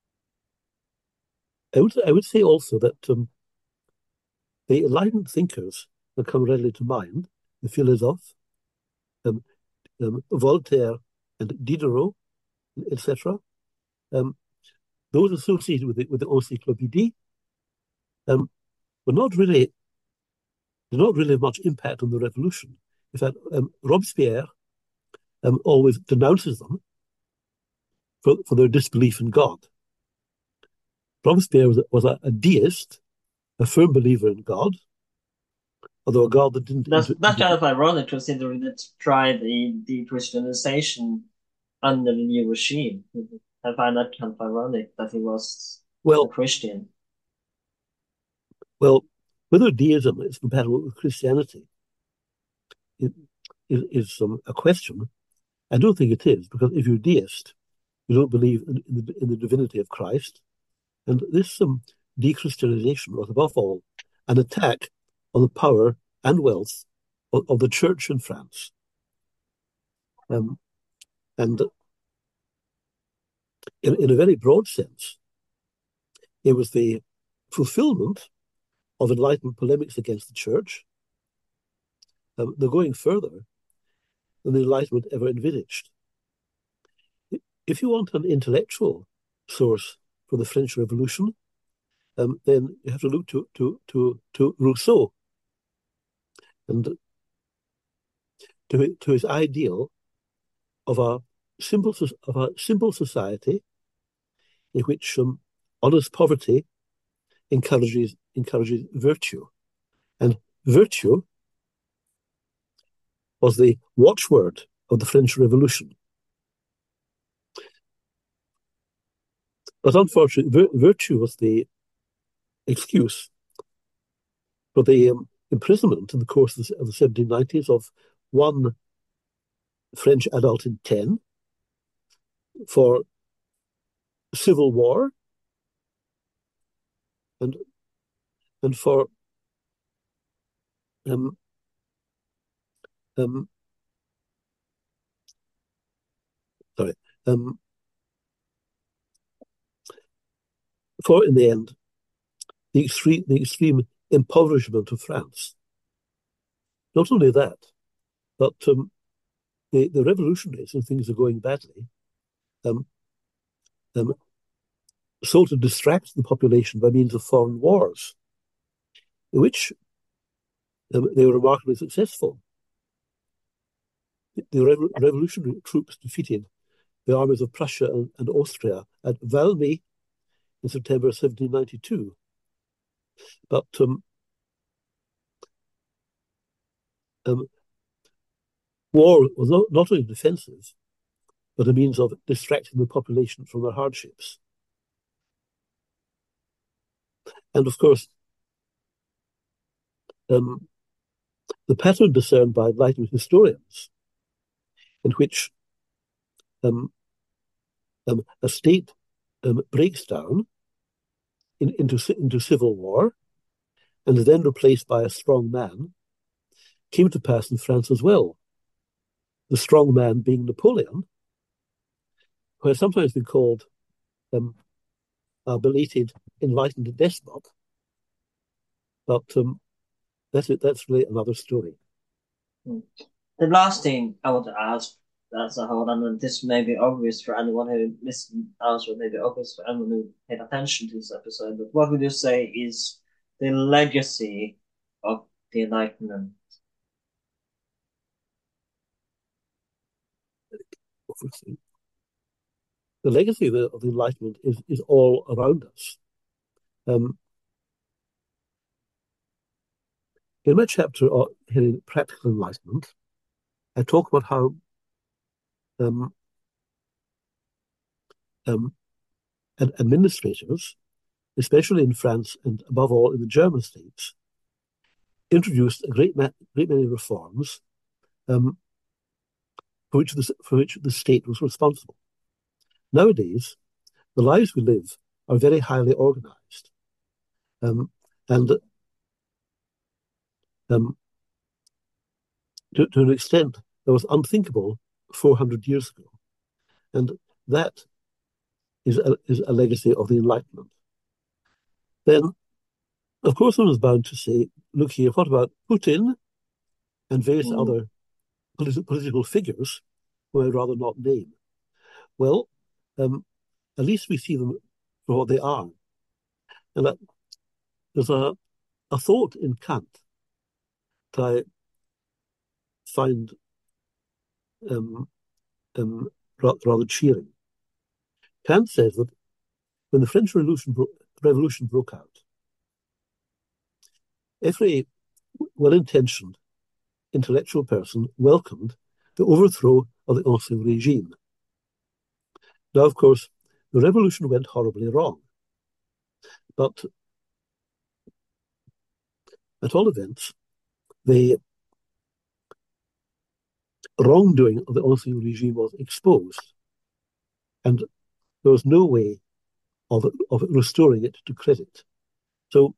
I would I would say also that um, the Enlightened thinkers that come readily to mind, the philosophes, um, um, Voltaire and Diderot, et cetera, um, those associated with the, with the Encyclopédie, um, were not really did not really have much impact on the revolution. In fact, um, Robespierre um, always denounces them for, for their disbelief in God. Robespierre was, a, was a, a deist, a firm believer in God, although a God that didn't. That's inter- that's kind of ironic considering it tried the de-Christianization under the new regime. I find that kind of ironic that he was well, a Christian. Well, whether deism is compatible with Christianity is, is, is um, a question. I don't think it is, because if you're deist, you don't believe in, in, the, in the divinity of Christ. And this um, de-Christianization was, above all, an attack on the power and wealth of, of the church in France. Um, and in, in a very broad sense, it was the fulfillment of enlightened polemics against the church. Um, they're going further than the Enlightenment ever envisaged. If you want an intellectual source for the French Revolution, um, then you have to look to, to, to, to Rousseau and to, to his ideal of a simple of a simple society in which um, honest poverty encourages encourages virtue, and virtue was the watchword of the French Revolution. But unfortunately, vir- virtue was the excuse for the um, imprisonment in the course of the, of the seventeen nineties of one French adult in ten for civil war and and for um, um, sorry um, for in the end the extreme the extreme impoverishment of France. Not only that, but um, the the revolutionaries, when things are going badly, um, um, sought to distract the population by means of foreign wars, in which um, they were remarkably successful. The revo- revolutionary troops defeated the armies of Prussia and, and Austria at Valmy in September seventeen ninety-two. But um, um, war was not, not only defensive, but a means of distracting the population from their hardships. And of course, um, the pattern discerned by Enlightenment historians, in which um, um, a state um, breaks down in, into, into civil war and is then replaced by a strong man, came to pass in France as well. The strong man being Napoleon, who has sometimes been called um, a belated enlightened despot, but um, that's it. That's really another story. The last thing I want to ask, that's a whole, and this may be obvious for anyone who listened, also maybe obvious for anyone who paid attention to this episode, but what would you say is the legacy of the Enlightenment? obviously, the legacy of the, of the Enlightenment is, is all around us. Um, in my chapter on heading Practical Enlightenment, I talk about how um, um, administrators, especially in France and above all in the German states, introduced a great, ma- great many reforms um, for which the, for which the state was responsible. Nowadays, the lives we live are very highly organized. Um, and um, to, to an extent that was unthinkable four hundred years ago. And that is a, is a legacy of the Enlightenment. Then, of course, one is bound to say, look here, what about Putin and various mm. other politi- political figures who I'd rather not name? Well, um, at least we see them for what they are. And that, there's a, a thought in Kant that I find um, um, rather cheering. Kant says that when the French Revolution, bro- Revolution broke out, every well-intentioned intellectual person welcomed the overthrow of the Ancien regime. Now, of course, the revolution went horribly wrong. But at all events, the wrongdoing of the Ancien regime was exposed, and there was no way of, of restoring it to credit. So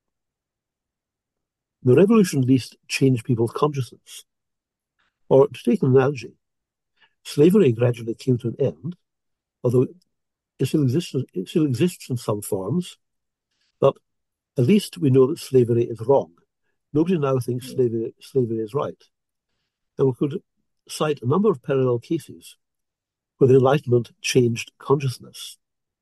the revolution at least changed people's consciousness. Or to take an analogy, slavery gradually came to an end, although it still exists, it still exists in some forms, but at least we know that slavery is wrong. Nobody now thinks slavery, slavery is right. And we could cite a number of parallel cases where the Enlightenment changed consciousness.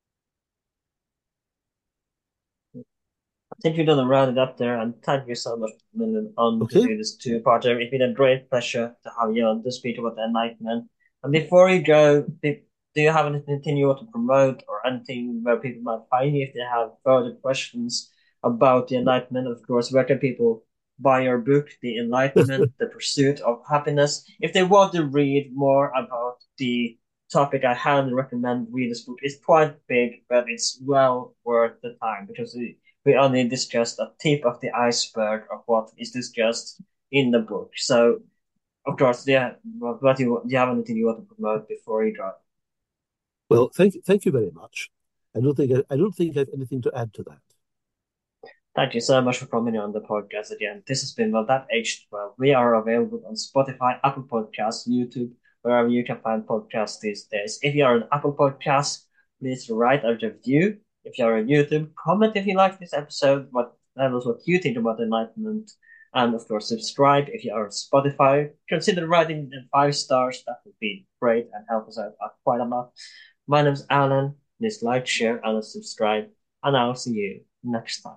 I think you've done a round it up there, and thank you so much on Okay. to do this two-parter. It's been a great pleasure to have you on to speak about the Enlightenment. And before you go, do you have anything you want to promote or anything where people might find you if they have further questions about the Enlightenment? Of course, where can people buy your book, The Enlightenment, The Pursuit of Happiness? If they want to read more about the topic, I highly recommend read this book. It's quite big, but it's well worth the time because we, we only discussed a tip of the iceberg of what is discussed in the book. So, of course, yeah, what do you, do you have anything you want to promote before you go? Well, thank you, thank you very much. I don't think I, I don't think I have anything to add to that. Thank you so much for coming on the podcast again. This has been Well That Aged Well. We are available on Spotify, Apple Podcasts, YouTube, wherever you can find podcasts these days. If you are on Apple Podcasts, please write a review. If you are on YouTube, comment if you like this episode, what tell us what you think about Enlightenment. And of course, subscribe if you are on Spotify. Consider writing five stars. That would be great and help us out quite a lot. My name's Alan. Please like, share, and subscribe. And I'll see you next time.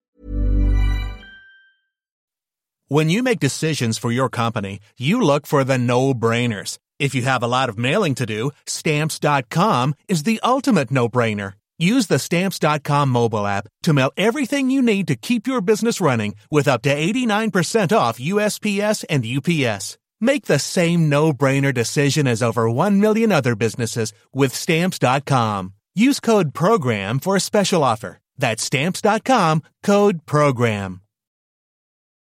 When you make decisions for your company, you look for the no-brainers. If you have a lot of mailing to do, Stamps dot com is the ultimate no-brainer. Use the Stamps dot com mobile app to mail everything you need to keep your business running with up to eighty-nine percent off U S P S and U P S. Make the same no-brainer decision as over one million other businesses with Stamps dot com. Use code PROGRAM for a special offer. That's Stamps dot com, code PROGRAM.